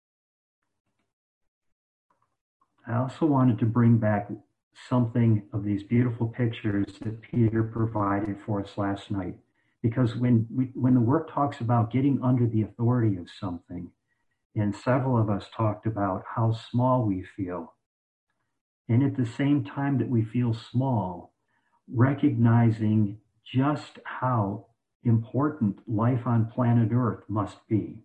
Speaker 13: I also wanted to bring back something of these beautiful pictures that Peter provided for us last night. Because when we, when the work talks about getting under the authority of something, and several of us talked about how small we feel, and at the same time that we feel small, recognizing just how important life on planet Earth must be.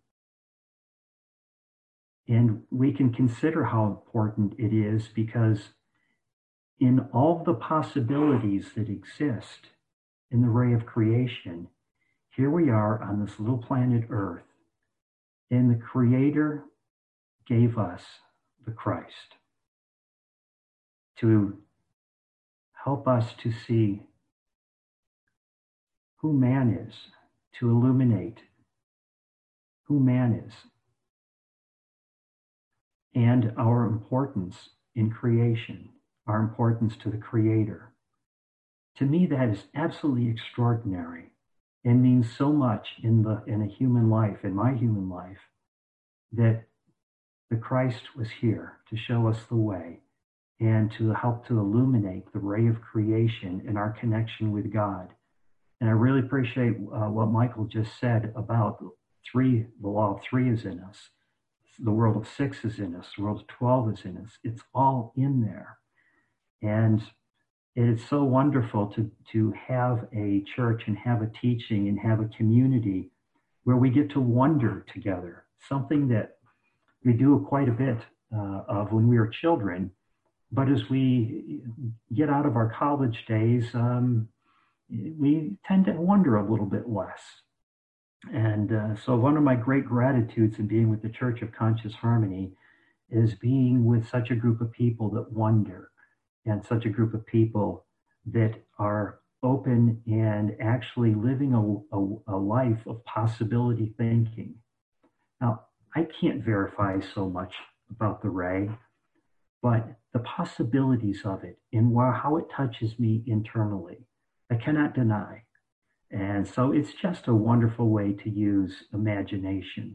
Speaker 13: And we can consider how important it is because in all the possibilities that exist in the ray of creation, here we are on this little planet Earth, and the Creator gave us the Christ to help us to see who man is, to illuminate who man is, and our importance in creation, our importance to the Creator. To me, that is absolutely extraordinary and means so much in the in a human life, in my human life, that the Christ was here to show us the way and to help to illuminate the ray of creation in our connection with God. And I really appreciate uh, what Michael just said about three, the law of three is in us. The world of six is in us. The world of twelve is in us. It's all in there. And it is so wonderful to, to have a church and have a teaching and have a community where we get to wonder together, something that we do quite a bit uh, of when we were children. But as we get out of our college days, um, we tend to wonder a little bit less. And uh, so one of my great gratitudes in being with the Church of Conscious Harmony is being with such a group of people that wonder, and such a group of people that are open and actually living a, a, a life of possibility thinking. Now, I can't verify so much about the Ray, but the possibilities of it and how it touches me internally, I cannot deny. And so it's just a wonderful way to use imagination.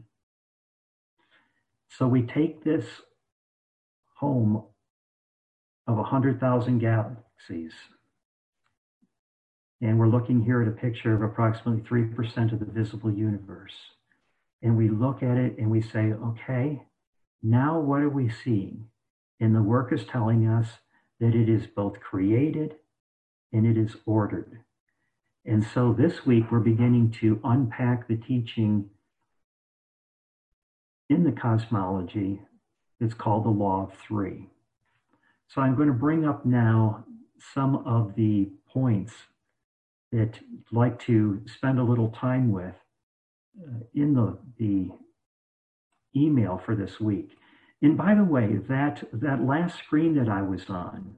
Speaker 13: So we take this home of one hundred thousand galaxies, and we're looking here at a picture of approximately three percent of the visible universe. And we look at it and we say, okay, now what are we seeing? And the work is telling us that it is both created and it is ordered. And so this week we're beginning to unpack the teaching in the cosmology. It's called the Law of Three. So I'm going to bring up now some of the points that I'd like to spend a little time with uh, in the, the email for this week. And by the way, that, that last screen that I was on,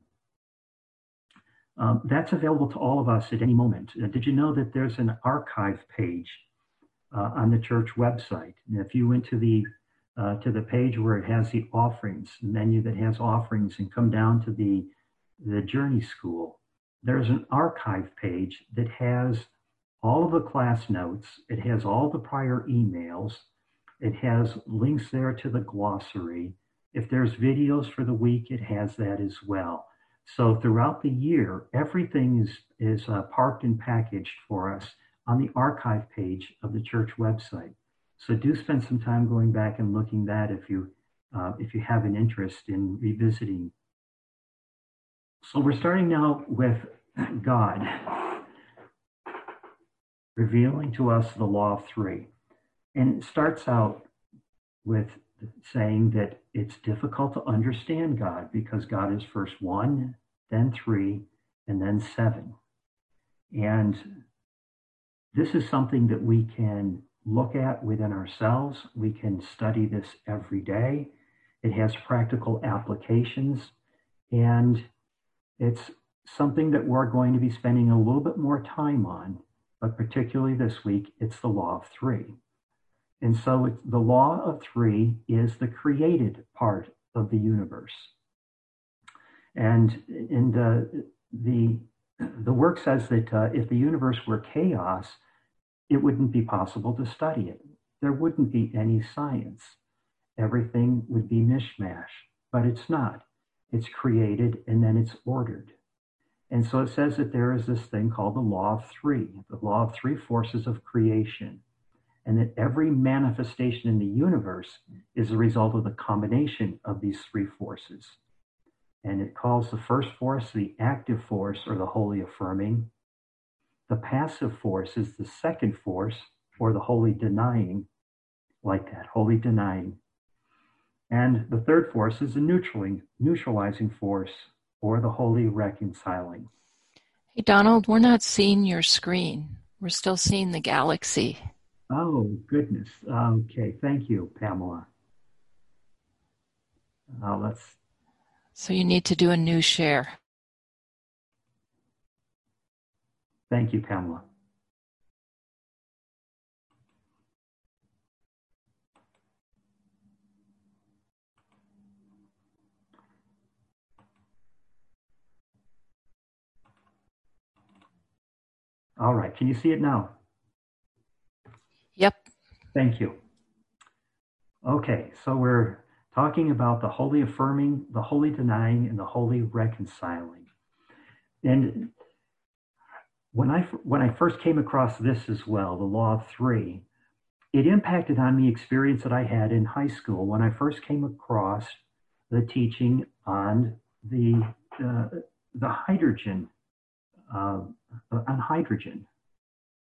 Speaker 13: um, that's available to all of us at any moment. Uh, did you know that there's an archive page uh, on the church website? And if you went to the uh, to the page where it has the offerings, the menu that has offerings, and come down to the, the Journey School, there's an archive page that has all of the class notes. It has all the prior emails. It has links there to the glossary. If there's videos for the week, it has that as well. So throughout the year, everything is, is uh, parked and packaged for us on the archive page of the church website. So do spend some time going back and looking that if you, uh, if you have an interest in revisiting. So we're starting now with God revealing to us the Law of Three. And it starts out with saying that it's difficult to understand God because God is first one, then three, and then seven. And this is something that we can look at within ourselves. We can study this every day. It has practical applications, and it's something that we're going to be spending a little bit more time on, but particularly this week, it's the Law of Three. And so it's, the Law of Three is the created part of the universe. And, and uh, the, the work says that uh, if the universe were chaos, it wouldn't be possible to study it. There wouldn't be any science. Everything would be mishmash, but it's not. It's created and then it's ordered. And so it says that there is this thing called the Law of Three, the Law of Three forces of creation, and that every manifestation in the universe is a result of the combination of these three forces. And it calls the first force the active force, or the holy affirming. The passive force is the second force, or the holy denying, like that, holy denying. And the third force is the neutraling, neutralizing force, or the holy reconciling.
Speaker 17: Hey, Donald, we're not seeing your screen. We're still seeing the galaxy.
Speaker 13: Oh, goodness. Okay, thank you, Pamela. Uh, let's.
Speaker 17: So you need to do a new share.
Speaker 13: Thank you, Pamela. All right, can you see it now?
Speaker 17: Yep.
Speaker 13: Thank you. Okay, so we're talking about the holy affirming, the holy denying, and the holy reconciling. And when I, when I first came across this as well, the Law of Three, it impacted on the experience that I had in high school when I first came across the teaching on the, uh, the hydrogen, uh, on hydrogen.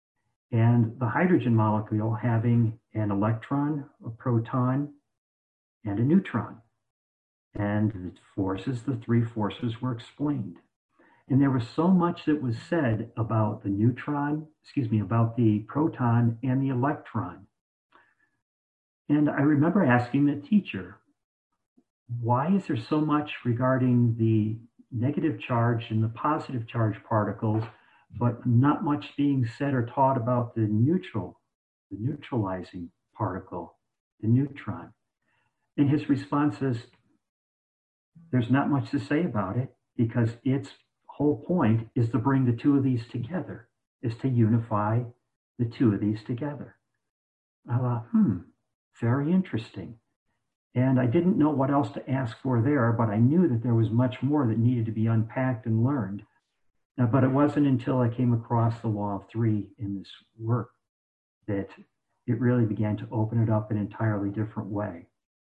Speaker 13: And the hydrogen molecule having an electron, a proton, and a neutron. And the forces, the three forces were explained. And there was so much that was said about the neutron, excuse me, about the proton and the electron. And I remember asking the teacher, why is there so much regarding the negative charge and the positive charge particles, but not much being said or taught about the neutral, the neutralizing particle, the neutron? And his response is, there's not much to say about it because its whole point is to bring the two of these together, is to unify the two of these together. I thought, hmm, very interesting. And I didn't know what else to ask for there, but I knew that there was much more that needed to be unpacked and learned. Uh, but it wasn't until I came across the law of three in this work that it really began to open it up in an entirely different way.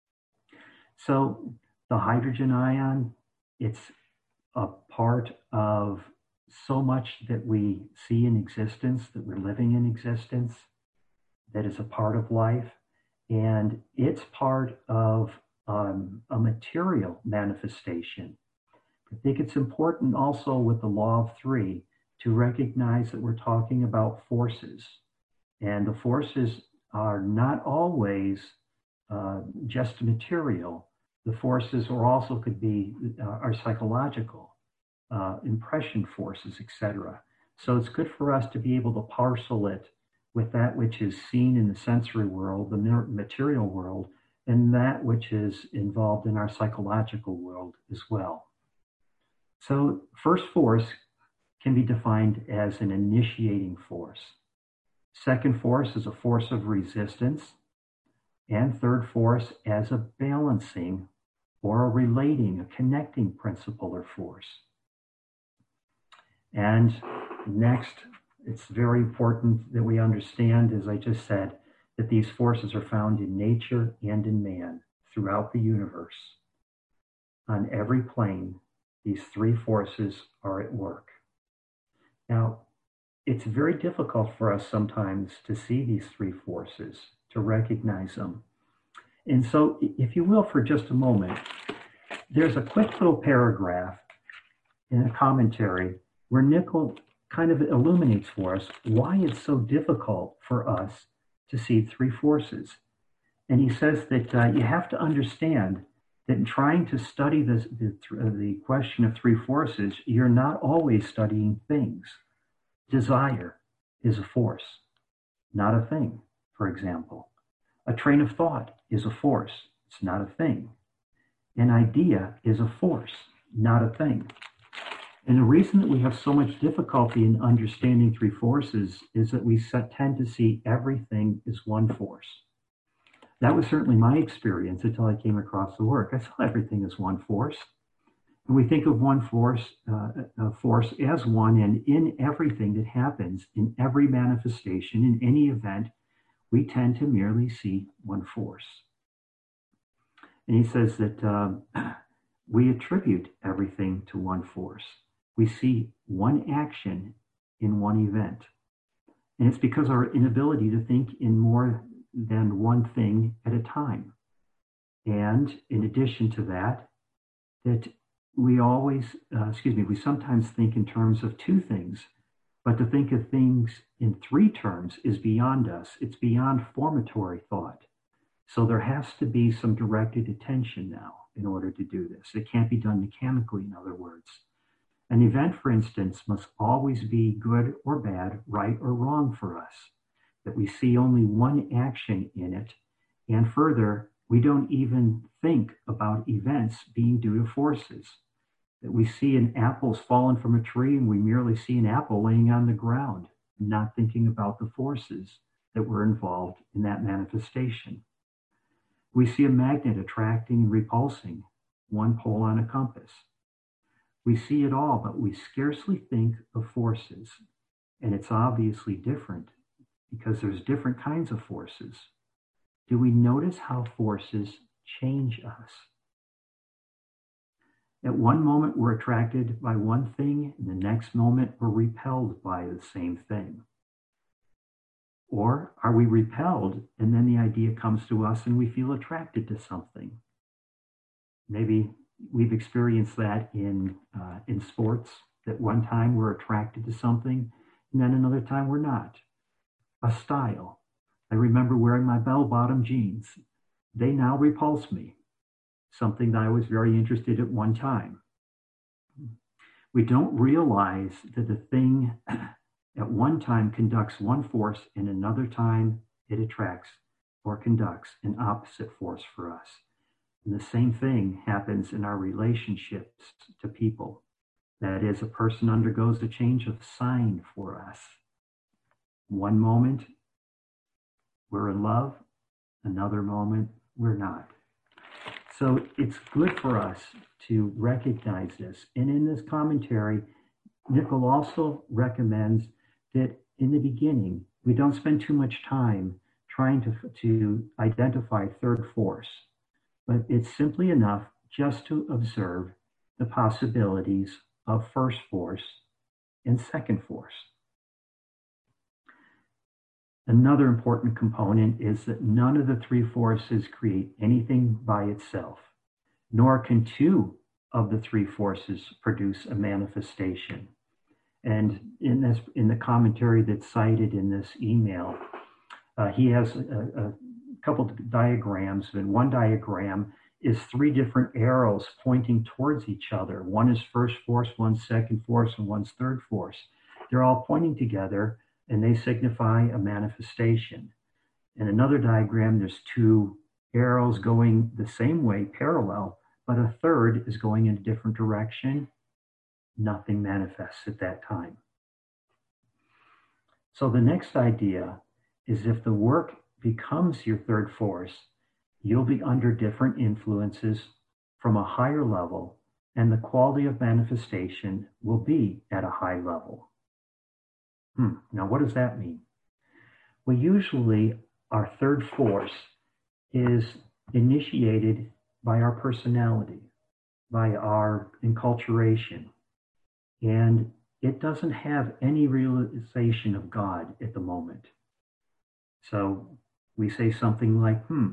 Speaker 13: So the hydrogen ion, it's a part of so much that we see in existence, that we're living in existence, that is a part of life. And it's part of um, a material manifestation. I think it's important also with the law of three to recognize that we're talking about forces. And the forces are not always uh, just material. The forces are also could be uh, are psychological, uh, impression forces, et cetera. So it's good for us to be able to parcel it with that which is seen in the sensory world, the material world, and that which is involved in our psychological world as well. So first force can be defined as an initiating force. Second force is a force of resistance. And third force as a balancing or a relating, a connecting principle or force. And next, it's very important that we understand, as I just said, that these forces are found in nature and in man throughout the universe. On every plane, these three forces are at work. Now, it's very difficult for us sometimes to see these three forces, to recognize them. And so, if you will, for just a moment, there's a quick little paragraph in a commentary where Nickel kind of illuminates for us why it's so difficult for us to see three forces. And he says that uh, you have to understand that in trying to study this, the, the question of three forces, you're not always studying things. Desire is a force, not a thing, for example. A train of thought is a force, it's not a thing. An idea is a force, not a thing. And the reason that we have so much difficulty in understanding three forces is that we tend to see everything as one force. That was certainly my experience until I came across the work. I saw everything as one force. And we think of one force, uh, a force as one, and in everything that happens, in every manifestation, in any event, we tend to merely see one force. And he says that um, we attribute everything to one force. We see one action in one event. And it's because of our inability to think in more than one thing at a time. And in addition to that, that we always, uh, excuse me, we sometimes think in terms of two things, but to think of things in three terms is beyond us. It's beyond formatory thought. So there has to be some directed attention now in order to do this. It can't be done mechanically, in other words. An event, for instance, must always be good or bad, right or wrong for us, that we see only one action in it. And further, we don't even think about events being due to forces, that we see an apple's fallen from a tree and we merely see an apple laying on the ground, not thinking about the forces that were involved in that manifestation. We see a magnet attracting and repulsing, one pole on a compass. We see it all, but we scarcely think of forces. And it's obviously different because there's different kinds of forces. Do we notice how forces change us? At one moment, we're attracted by one thing, and the next moment, we're repelled by the same thing. Or are we repelled and then the idea comes to us and we feel attracted to something? Maybe we've experienced that in uh, in sports, that one time we're attracted to something and then another time we're not. A style. I remember wearing my bell-bottom jeans. They now repulse me, something that I was very interested in at one time. We don't realize that the thing at one time conducts one force and another time it attracts or conducts an opposite force for us. And the same thing happens in our relationships to people. That is, a person undergoes a change of sign for us. One moment, we're in love. Another moment, we're not. So it's good for us to recognize this. And in this commentary, Nichol also recommends that in the beginning, we don't spend too much time trying to, to identify third force, but it's simply enough just to observe the possibilities of first force and second force. Another important component is that none of the three forces create anything by itself, nor can two of the three forces produce a manifestation. And in this, in the commentary that's cited in this email, uh, he has a, a couple of diagrams, and one diagram is three different arrows pointing towards each other. One is first force, one's second force, and one's third force. They're all pointing together, and they signify a manifestation. In another diagram, there's two arrows going the same way, parallel, but a third is going in a different direction. Nothing manifests at that time. So the next idea is if the work becomes your third force, you'll be under different influences from a higher level, and the quality of manifestation will be at a high level. Hmm. Now, what does that mean? Well, usually our third force is initiated by our personality, by our enculturation, and it doesn't have any realization of God at the moment. So we say something like, hmm,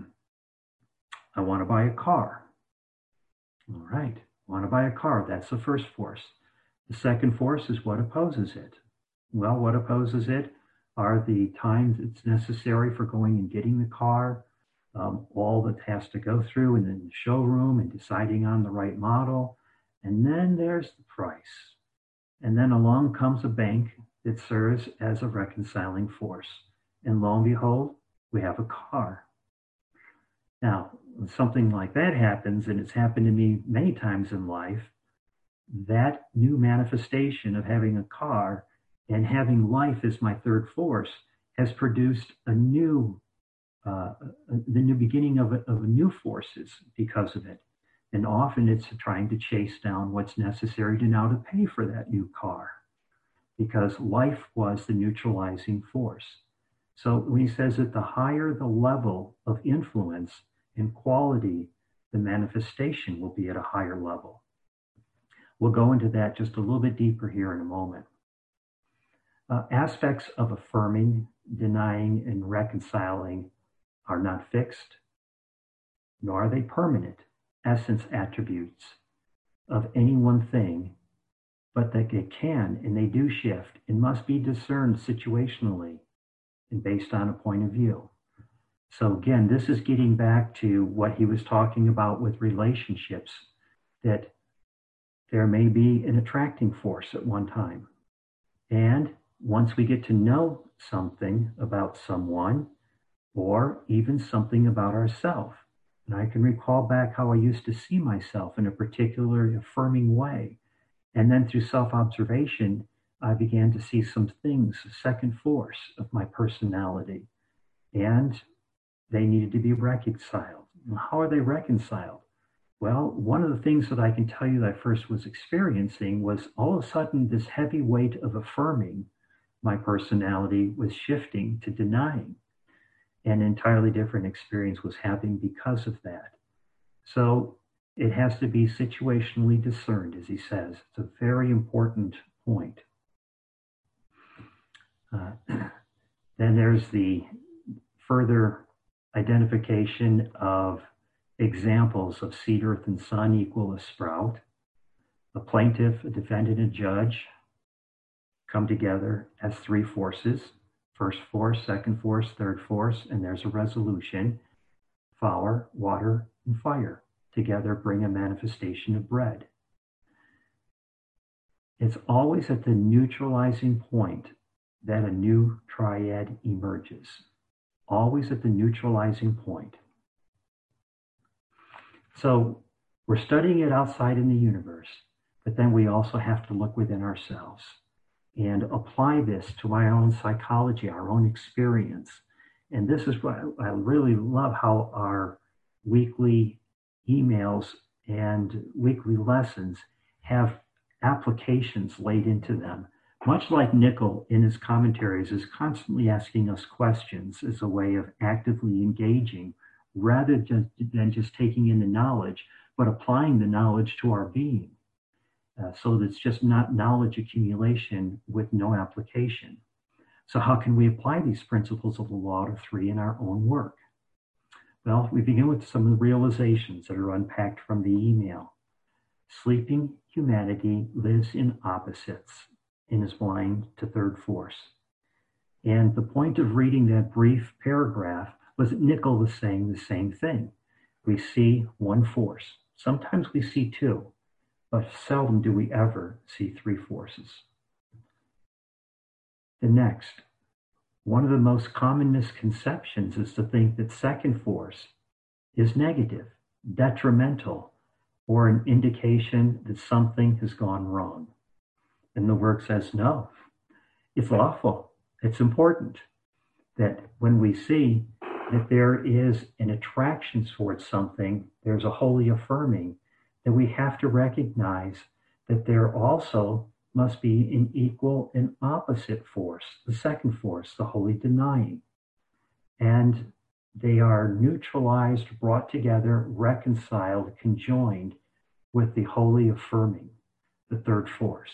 Speaker 13: I want to buy a car. All right, I want to buy a car. That's the first force. The second force is what opposes it. Well, what opposes it are the times it's necessary for going and getting the car, um, all that has to go through and then the showroom and deciding on the right model. And then there's the price. And then along comes a bank that serves as a reconciling force. And lo and behold, we have a car. Now, when something like that happens, and it's happened to me many times in life, that new manifestation of having a car and having life as my third force has produced a new, uh, the new beginning of a, of a new forces because of it. And often it's trying to chase down what's necessary to now to pay for that new car, because life was the neutralizing force. So when he says that the higher the level of influence and quality, the manifestation will be at a higher level. We'll go into that just a little bit deeper here in a moment. Uh, aspects of affirming, denying, and reconciling are not fixed, nor are they permanent essence attributes of any one thing, but that they can and they do shift and must be discerned situationally and based on a point of view. So again, this is getting back to what he was talking about with relationships, that there may be an attracting force at one time. And once we get to know something about someone, or even something about ourselves, and I can recall back how I used to see myself in a particular affirming way. And then through self-observation, I began to see some things, a second force of my personality. And they needed to be reconciled. And how are they reconciled? Well, one of the things that I can tell you that I first was experiencing was all of a sudden this heavy weight of affirming my personality was shifting to denying. An entirely different experience was happening because of that. So it has to be situationally discerned, as he says. It's a very important point. Uh, Then there's the further identification of examples of seed, earth, and sun equal a sprout. A plaintiff, a defendant, and a judge come together as three forces. First force, second force, third force, and there's a resolution. Fire, water, and fire together bring a manifestation of bread. It's always at the neutralizing point that a new triad emerges. Always at the neutralizing point. So we're studying it outside in the universe, but then we also have to look within ourselves and apply this to our own psychology, our own experience. And this is what I really love, how our weekly emails and weekly lessons have applications laid into them. Much like Nickel in his commentaries is constantly asking us questions as a way of actively engaging rather than just taking in the knowledge, but applying the knowledge to our being. Uh, so that it's just not knowledge accumulation with no application. So how can we apply these principles of the law of three in our own work? Well, we begin with some of the realizations that are unpacked from the email. Sleeping humanity lives in opposites and is blind to third force. And the point of reading that brief paragraph was that Nickel was saying the same thing. We see one force. Sometimes we see two, but seldom do we ever see three forces. The next, one of the most common misconceptions is to think that second force is negative, detrimental, or an indication that something has gone wrong. And the work says, no, it's lawful. It's important that when we see that there is an attraction towards something, there's a holy affirming, that we have to recognize that there also must be an equal and opposite force, the second force, the holy denying. And they are neutralized, brought together, reconciled, conjoined with the holy affirming, the third force.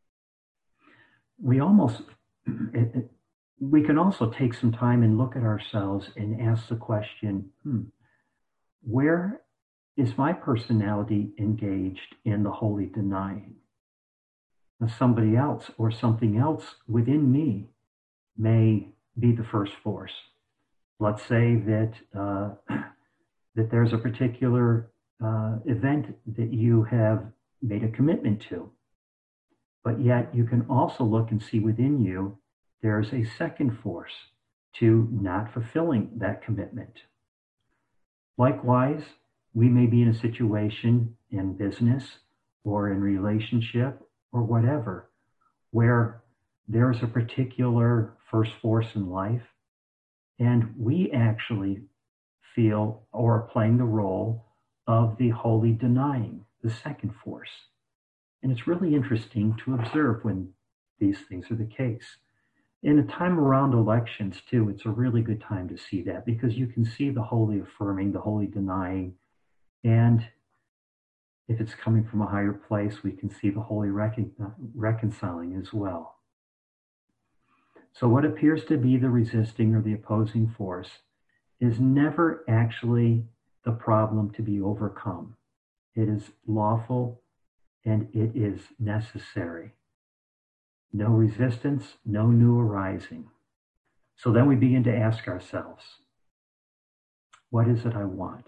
Speaker 13: We almost, it, it, we can also take some time and look at ourselves and ask the question, hmm, where is my personality engaged in the holy denying? Now, somebody else or something else within me may be the first force. Let's say that uh, that there's a particular uh, event that you have made a commitment to, but yet you can also look and see within you there's a second force to not fulfilling that commitment. Likewise, we may be in a situation in business or in relationship or whatever, where there's a particular first force in life, and we actually feel or are playing the role of the holy denying, the second force. And it's really interesting to observe when these things are the case. In a time around elections, too, it's a really good time to see that, because you can see the holy affirming, the holy denying, and if it's coming from a higher place, we can see the holy recon- reconciling as well. So what appears to be the resisting or the opposing force is never actually the problem to be overcome. It is lawful and it is necessary. No resistance, no new arising. So then we begin to ask ourselves, what is it I want?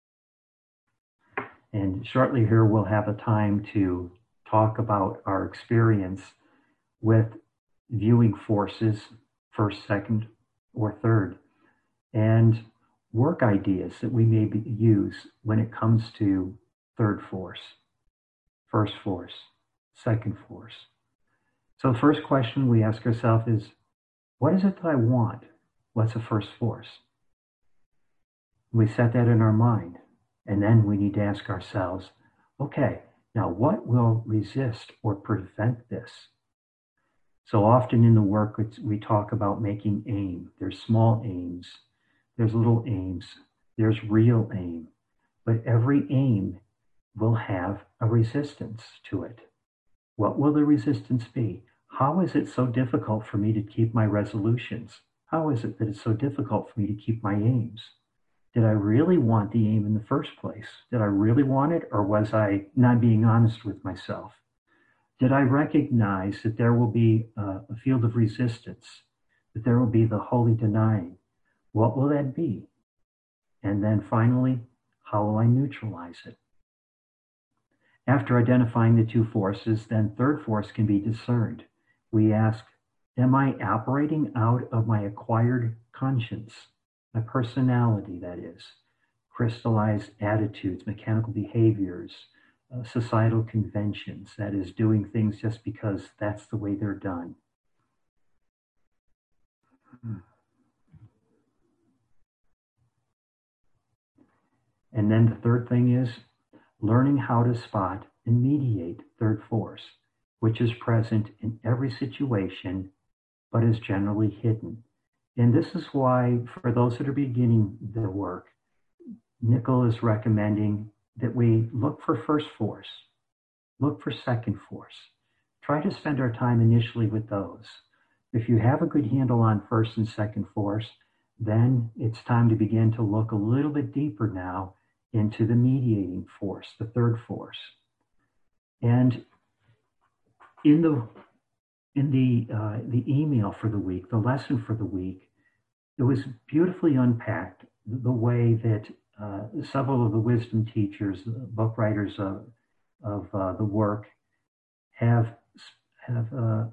Speaker 13: And shortly here, we'll have a time to talk about our experience with viewing forces, first, second, or third, and work ideas that we may be, use when it comes to third force, first force, second force. So the first question we ask ourselves is, what is it that I want? What's the first force? We set that in our mind. And then we need to ask ourselves, okay, now what will resist or prevent this? So often in the work, it's, we talk about making aim. There's small aims, there's little aims, there's real aim. But every aim will have a resistance to it. What will the resistance be? How is it so difficult for me to keep my resolutions? how is it that it's so difficult for me to keep my aims? Did I really want the aim in the first place? Did I really want it, or was I not being honest with myself? Did I recognize that there will be a, a field of resistance, that there will be the holy denying? What will that be? And then finally, how will I neutralize it? After identifying the two forces, then third force can be discerned. We ask, am I operating out of my acquired conscience, my personality, that is, crystallized attitudes, mechanical behaviors, uh, societal conventions, that is, doing things just because that's the way they're done? Hmm. And then the third thing is learning how to spot and mediate third force, which is present in every situation, but is generally hidden. And this is why, for those that are beginning the work, Nicol is recommending that we look for first force, look for second force. Try to spend our time initially with those. If you have a good handle on first and second force, then it's time to begin to look a little bit deeper now into the mediating force, the third force. And in the in the uh, the email for the week, the lesson for the week, it was beautifully unpacked the way that uh, several of the wisdom teachers, book writers of, of uh, the work, have have uh,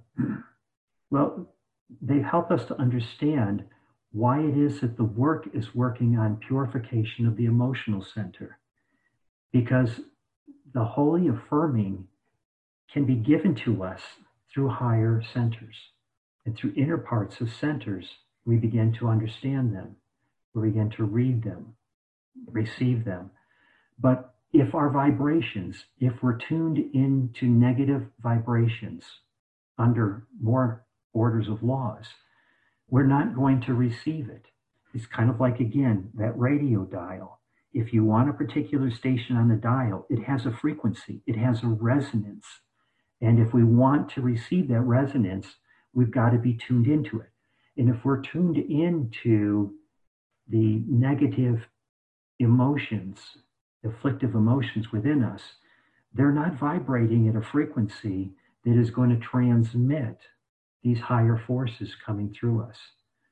Speaker 13: well, they've helped us to understand why it is that the work is working on purification of the emotional center. Because the holy affirming can be given to us through higher centers. And through inner parts of centers, we begin to understand them. We begin to read them, receive them. But if our vibrations, if we're tuned into negative vibrations under more orders of laws, we're not going to receive it. It's kind of like, again, that radio dial. If you want a particular station on the dial, it has a frequency, it has a resonance. And if we want to receive that resonance, we've got to be tuned into it. And if we're tuned into the negative emotions, afflictive emotions within us, they're not vibrating at a frequency that is going to transmit these higher forces coming through us.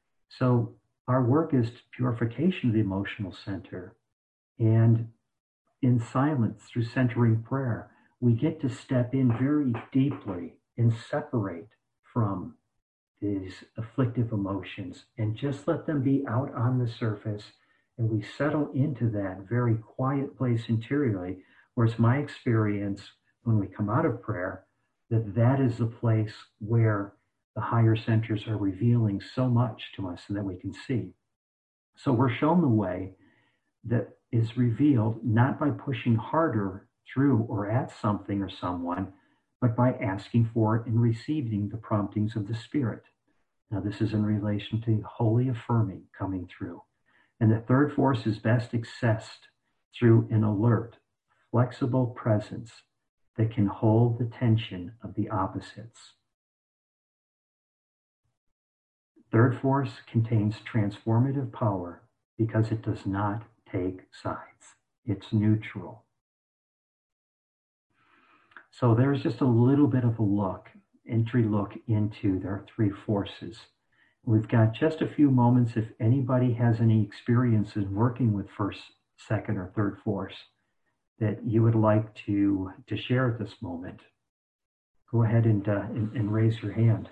Speaker 13: So our work is purification of the emotional center. And in silence, through centering prayer, we get to step in very deeply and separate from these afflictive emotions and just let them be out on the surface. And we settle into that very quiet place interiorly, where it's my experience when we come out of prayer that that is the place where the higher centers are revealing so much to us and that we can see. So we're shown the way that is revealed not by pushing harder through or at something or someone, but by asking for it and receiving the promptings of the Spirit. Now, this is in relation to holy affirming coming through. And the third force is best accessed through an alert, flexible presence that can hold the tension of the opposites. Third force contains transformative power because it does not take sides. It's neutral. So there's just a little bit of a look, entry look into their three forces. We've got just a few moments if anybody has any experiences working with first, second, or third force that you would like to, to share at this moment. Go ahead and, uh, and, and raise your hand.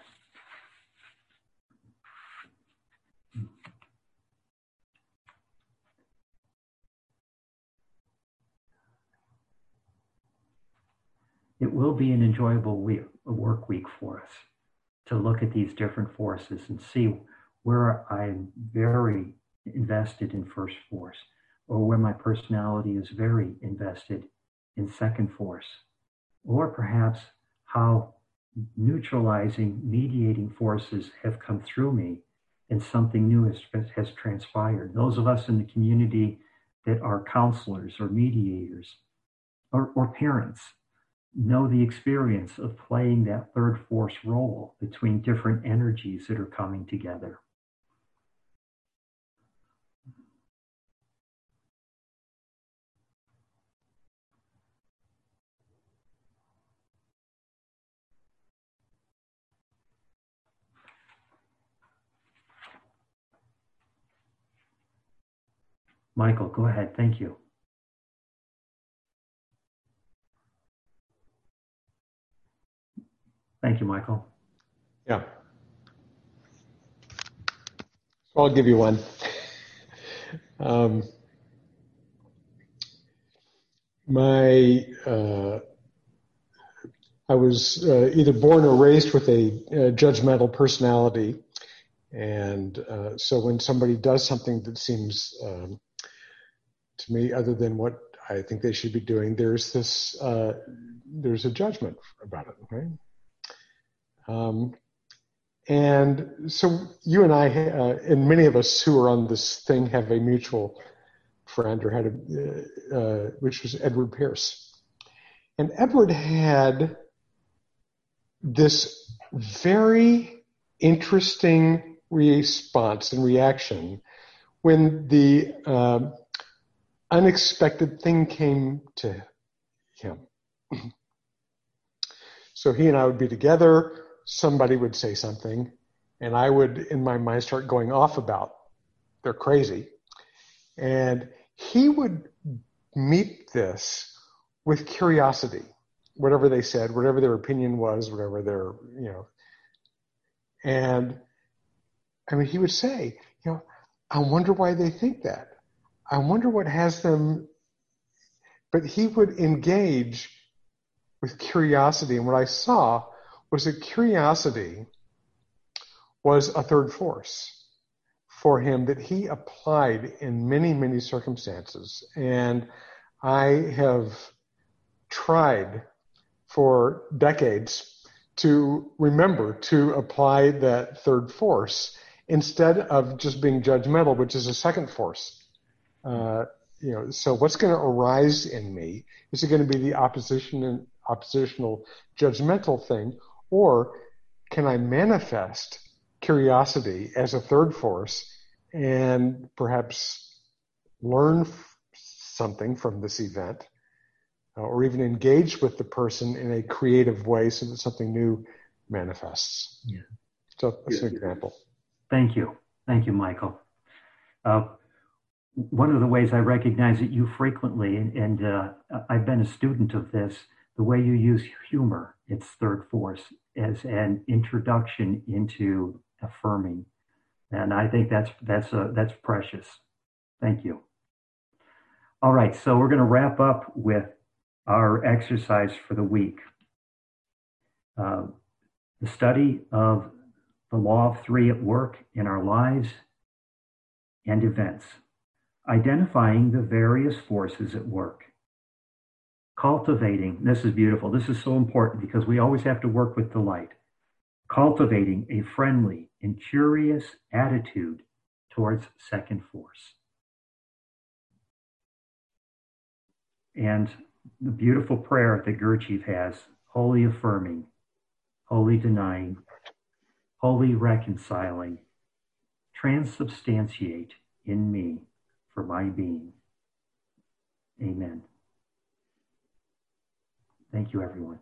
Speaker 13: It will be an enjoyable week, a work week for us to look at these different forces and see where I'm very invested in first force, or where my personality is very invested in second force, or perhaps how neutralizing, mediating forces have come through me and something new has, has transpired. Those of us in the community that are counselors or mediators or, or parents know the experience of playing that third force role between different energies that are coming together. Michael, go ahead. Thank you. Thank you, Michael.
Speaker 21: Yeah. So I'll give you one. Um, my, uh, I was uh, either born or raised with a, a judgmental personality. And uh, so when somebody does something that seems um, to me other than what I think they should be doing, there's this, uh, there's a judgment about it, right? Um, and so you and I, uh, and many of us who are on this thing have a mutual friend or had a, uh, which was Edward Pierce. And Edward had this very interesting response and reaction when the uh, unexpected thing came to him. So he and I would be together, somebody would say something, and I would, in my mind, start going off about, they're crazy. And he would meet this with curiosity, whatever they said, whatever their opinion was, whatever their, you know. And I mean, he would say, you know, I wonder why they think that. I wonder what has them, but he would engage with curiosity. And what I saw was that curiosity was a third force for him that he applied in many, many circumstances. And I have tried for decades to remember to apply that third force instead of just being judgmental, which is a second force. Uh, you know, so what's going to arise in me? Is it going to be the opposition and oppositional judgmental thing, or can I manifest curiosity as a third force and perhaps learn f- something from this event, uh, or even engage with the person in a creative way so that something new manifests?
Speaker 13: Yeah.
Speaker 21: So that's
Speaker 13: yeah.
Speaker 21: an example.
Speaker 13: Thank you. Thank you, Michael. Uh, one of the ways I recognize it you frequently, and, and uh, I've been a student of this, the way you use humor, its third force, as an introduction into affirming. And I think that's that's uh, that's precious. Thank you. All right, so we're going to wrap up with our exercise for the week. Uh, the study of the law of three at work in our lives and events. Identifying the various forces at work. Cultivating, this is beautiful, this is so important because we always have to work with delight. Cultivating a friendly and curious attitude towards second force. And the beautiful prayer that Gurdjieff has, wholly affirming, wholly denying, wholly reconciling, transubstantiate in me for my being. Amen. Thank you, everyone.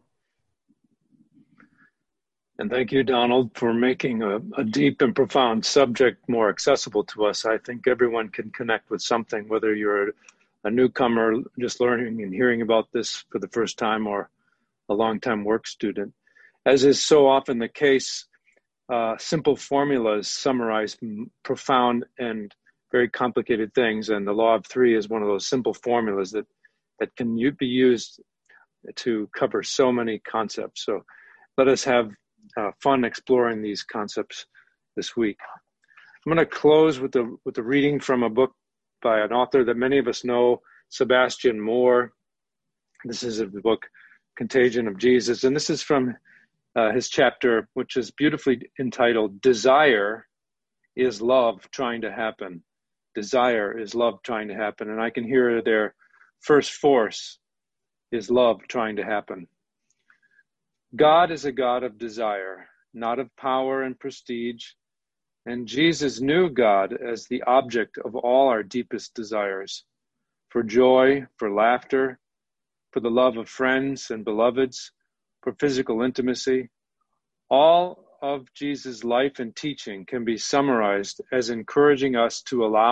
Speaker 1: And thank you, Donald, for making a, a deep and profound subject more accessible to us. I think everyone can connect with something, whether you're a newcomer just learning and hearing about this for the first time or a long-time work student. As is so often the case, uh, simple formulas summarize profound and very complicated things, and the law of three is one of those simple formulas that, that can be used to cover so many concepts. So let us have uh, fun exploring these concepts this week. I'm going to close with the with the reading from a book by an author that many of us know, Sebastian Moore. This is the book Contagion of Jesus, and this is from uh, his chapter, which is beautifully entitled Desire is Love Trying to Happen. Desire is love trying to happen. And I can hear their first force is love trying to happen. God is a God of desire, not of power and prestige. And Jesus knew God as the object of all our deepest desires, for joy, for laughter, for the love of friends and beloveds, for physical intimacy. All of Jesus' life and teaching can be summarized as encouraging us to allow our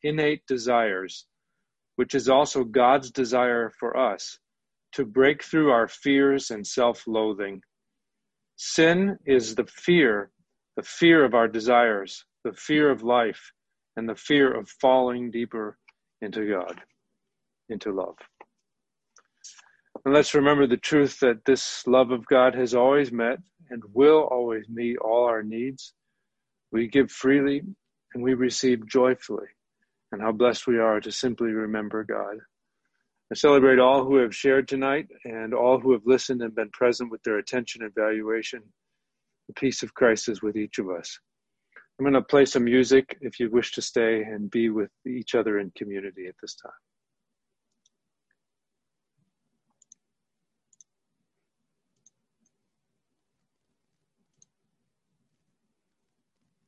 Speaker 1: innate desires, which is also God's desire for us, to break through our fears and self-loathing. Sin is the fear, the fear of our desires, the fear of life, and the fear of falling deeper into God, into love. And let's remember the truth that this love of God has always met and will always meet all our needs. We give freely and we receive joyfully. And how blessed we are to simply remember God. I celebrate all who have shared tonight and all who have listened and been present with their attention and valuation. The peace of Christ is with each of us. I'm going to play some music if you wish to stay and be with each other in community at this time.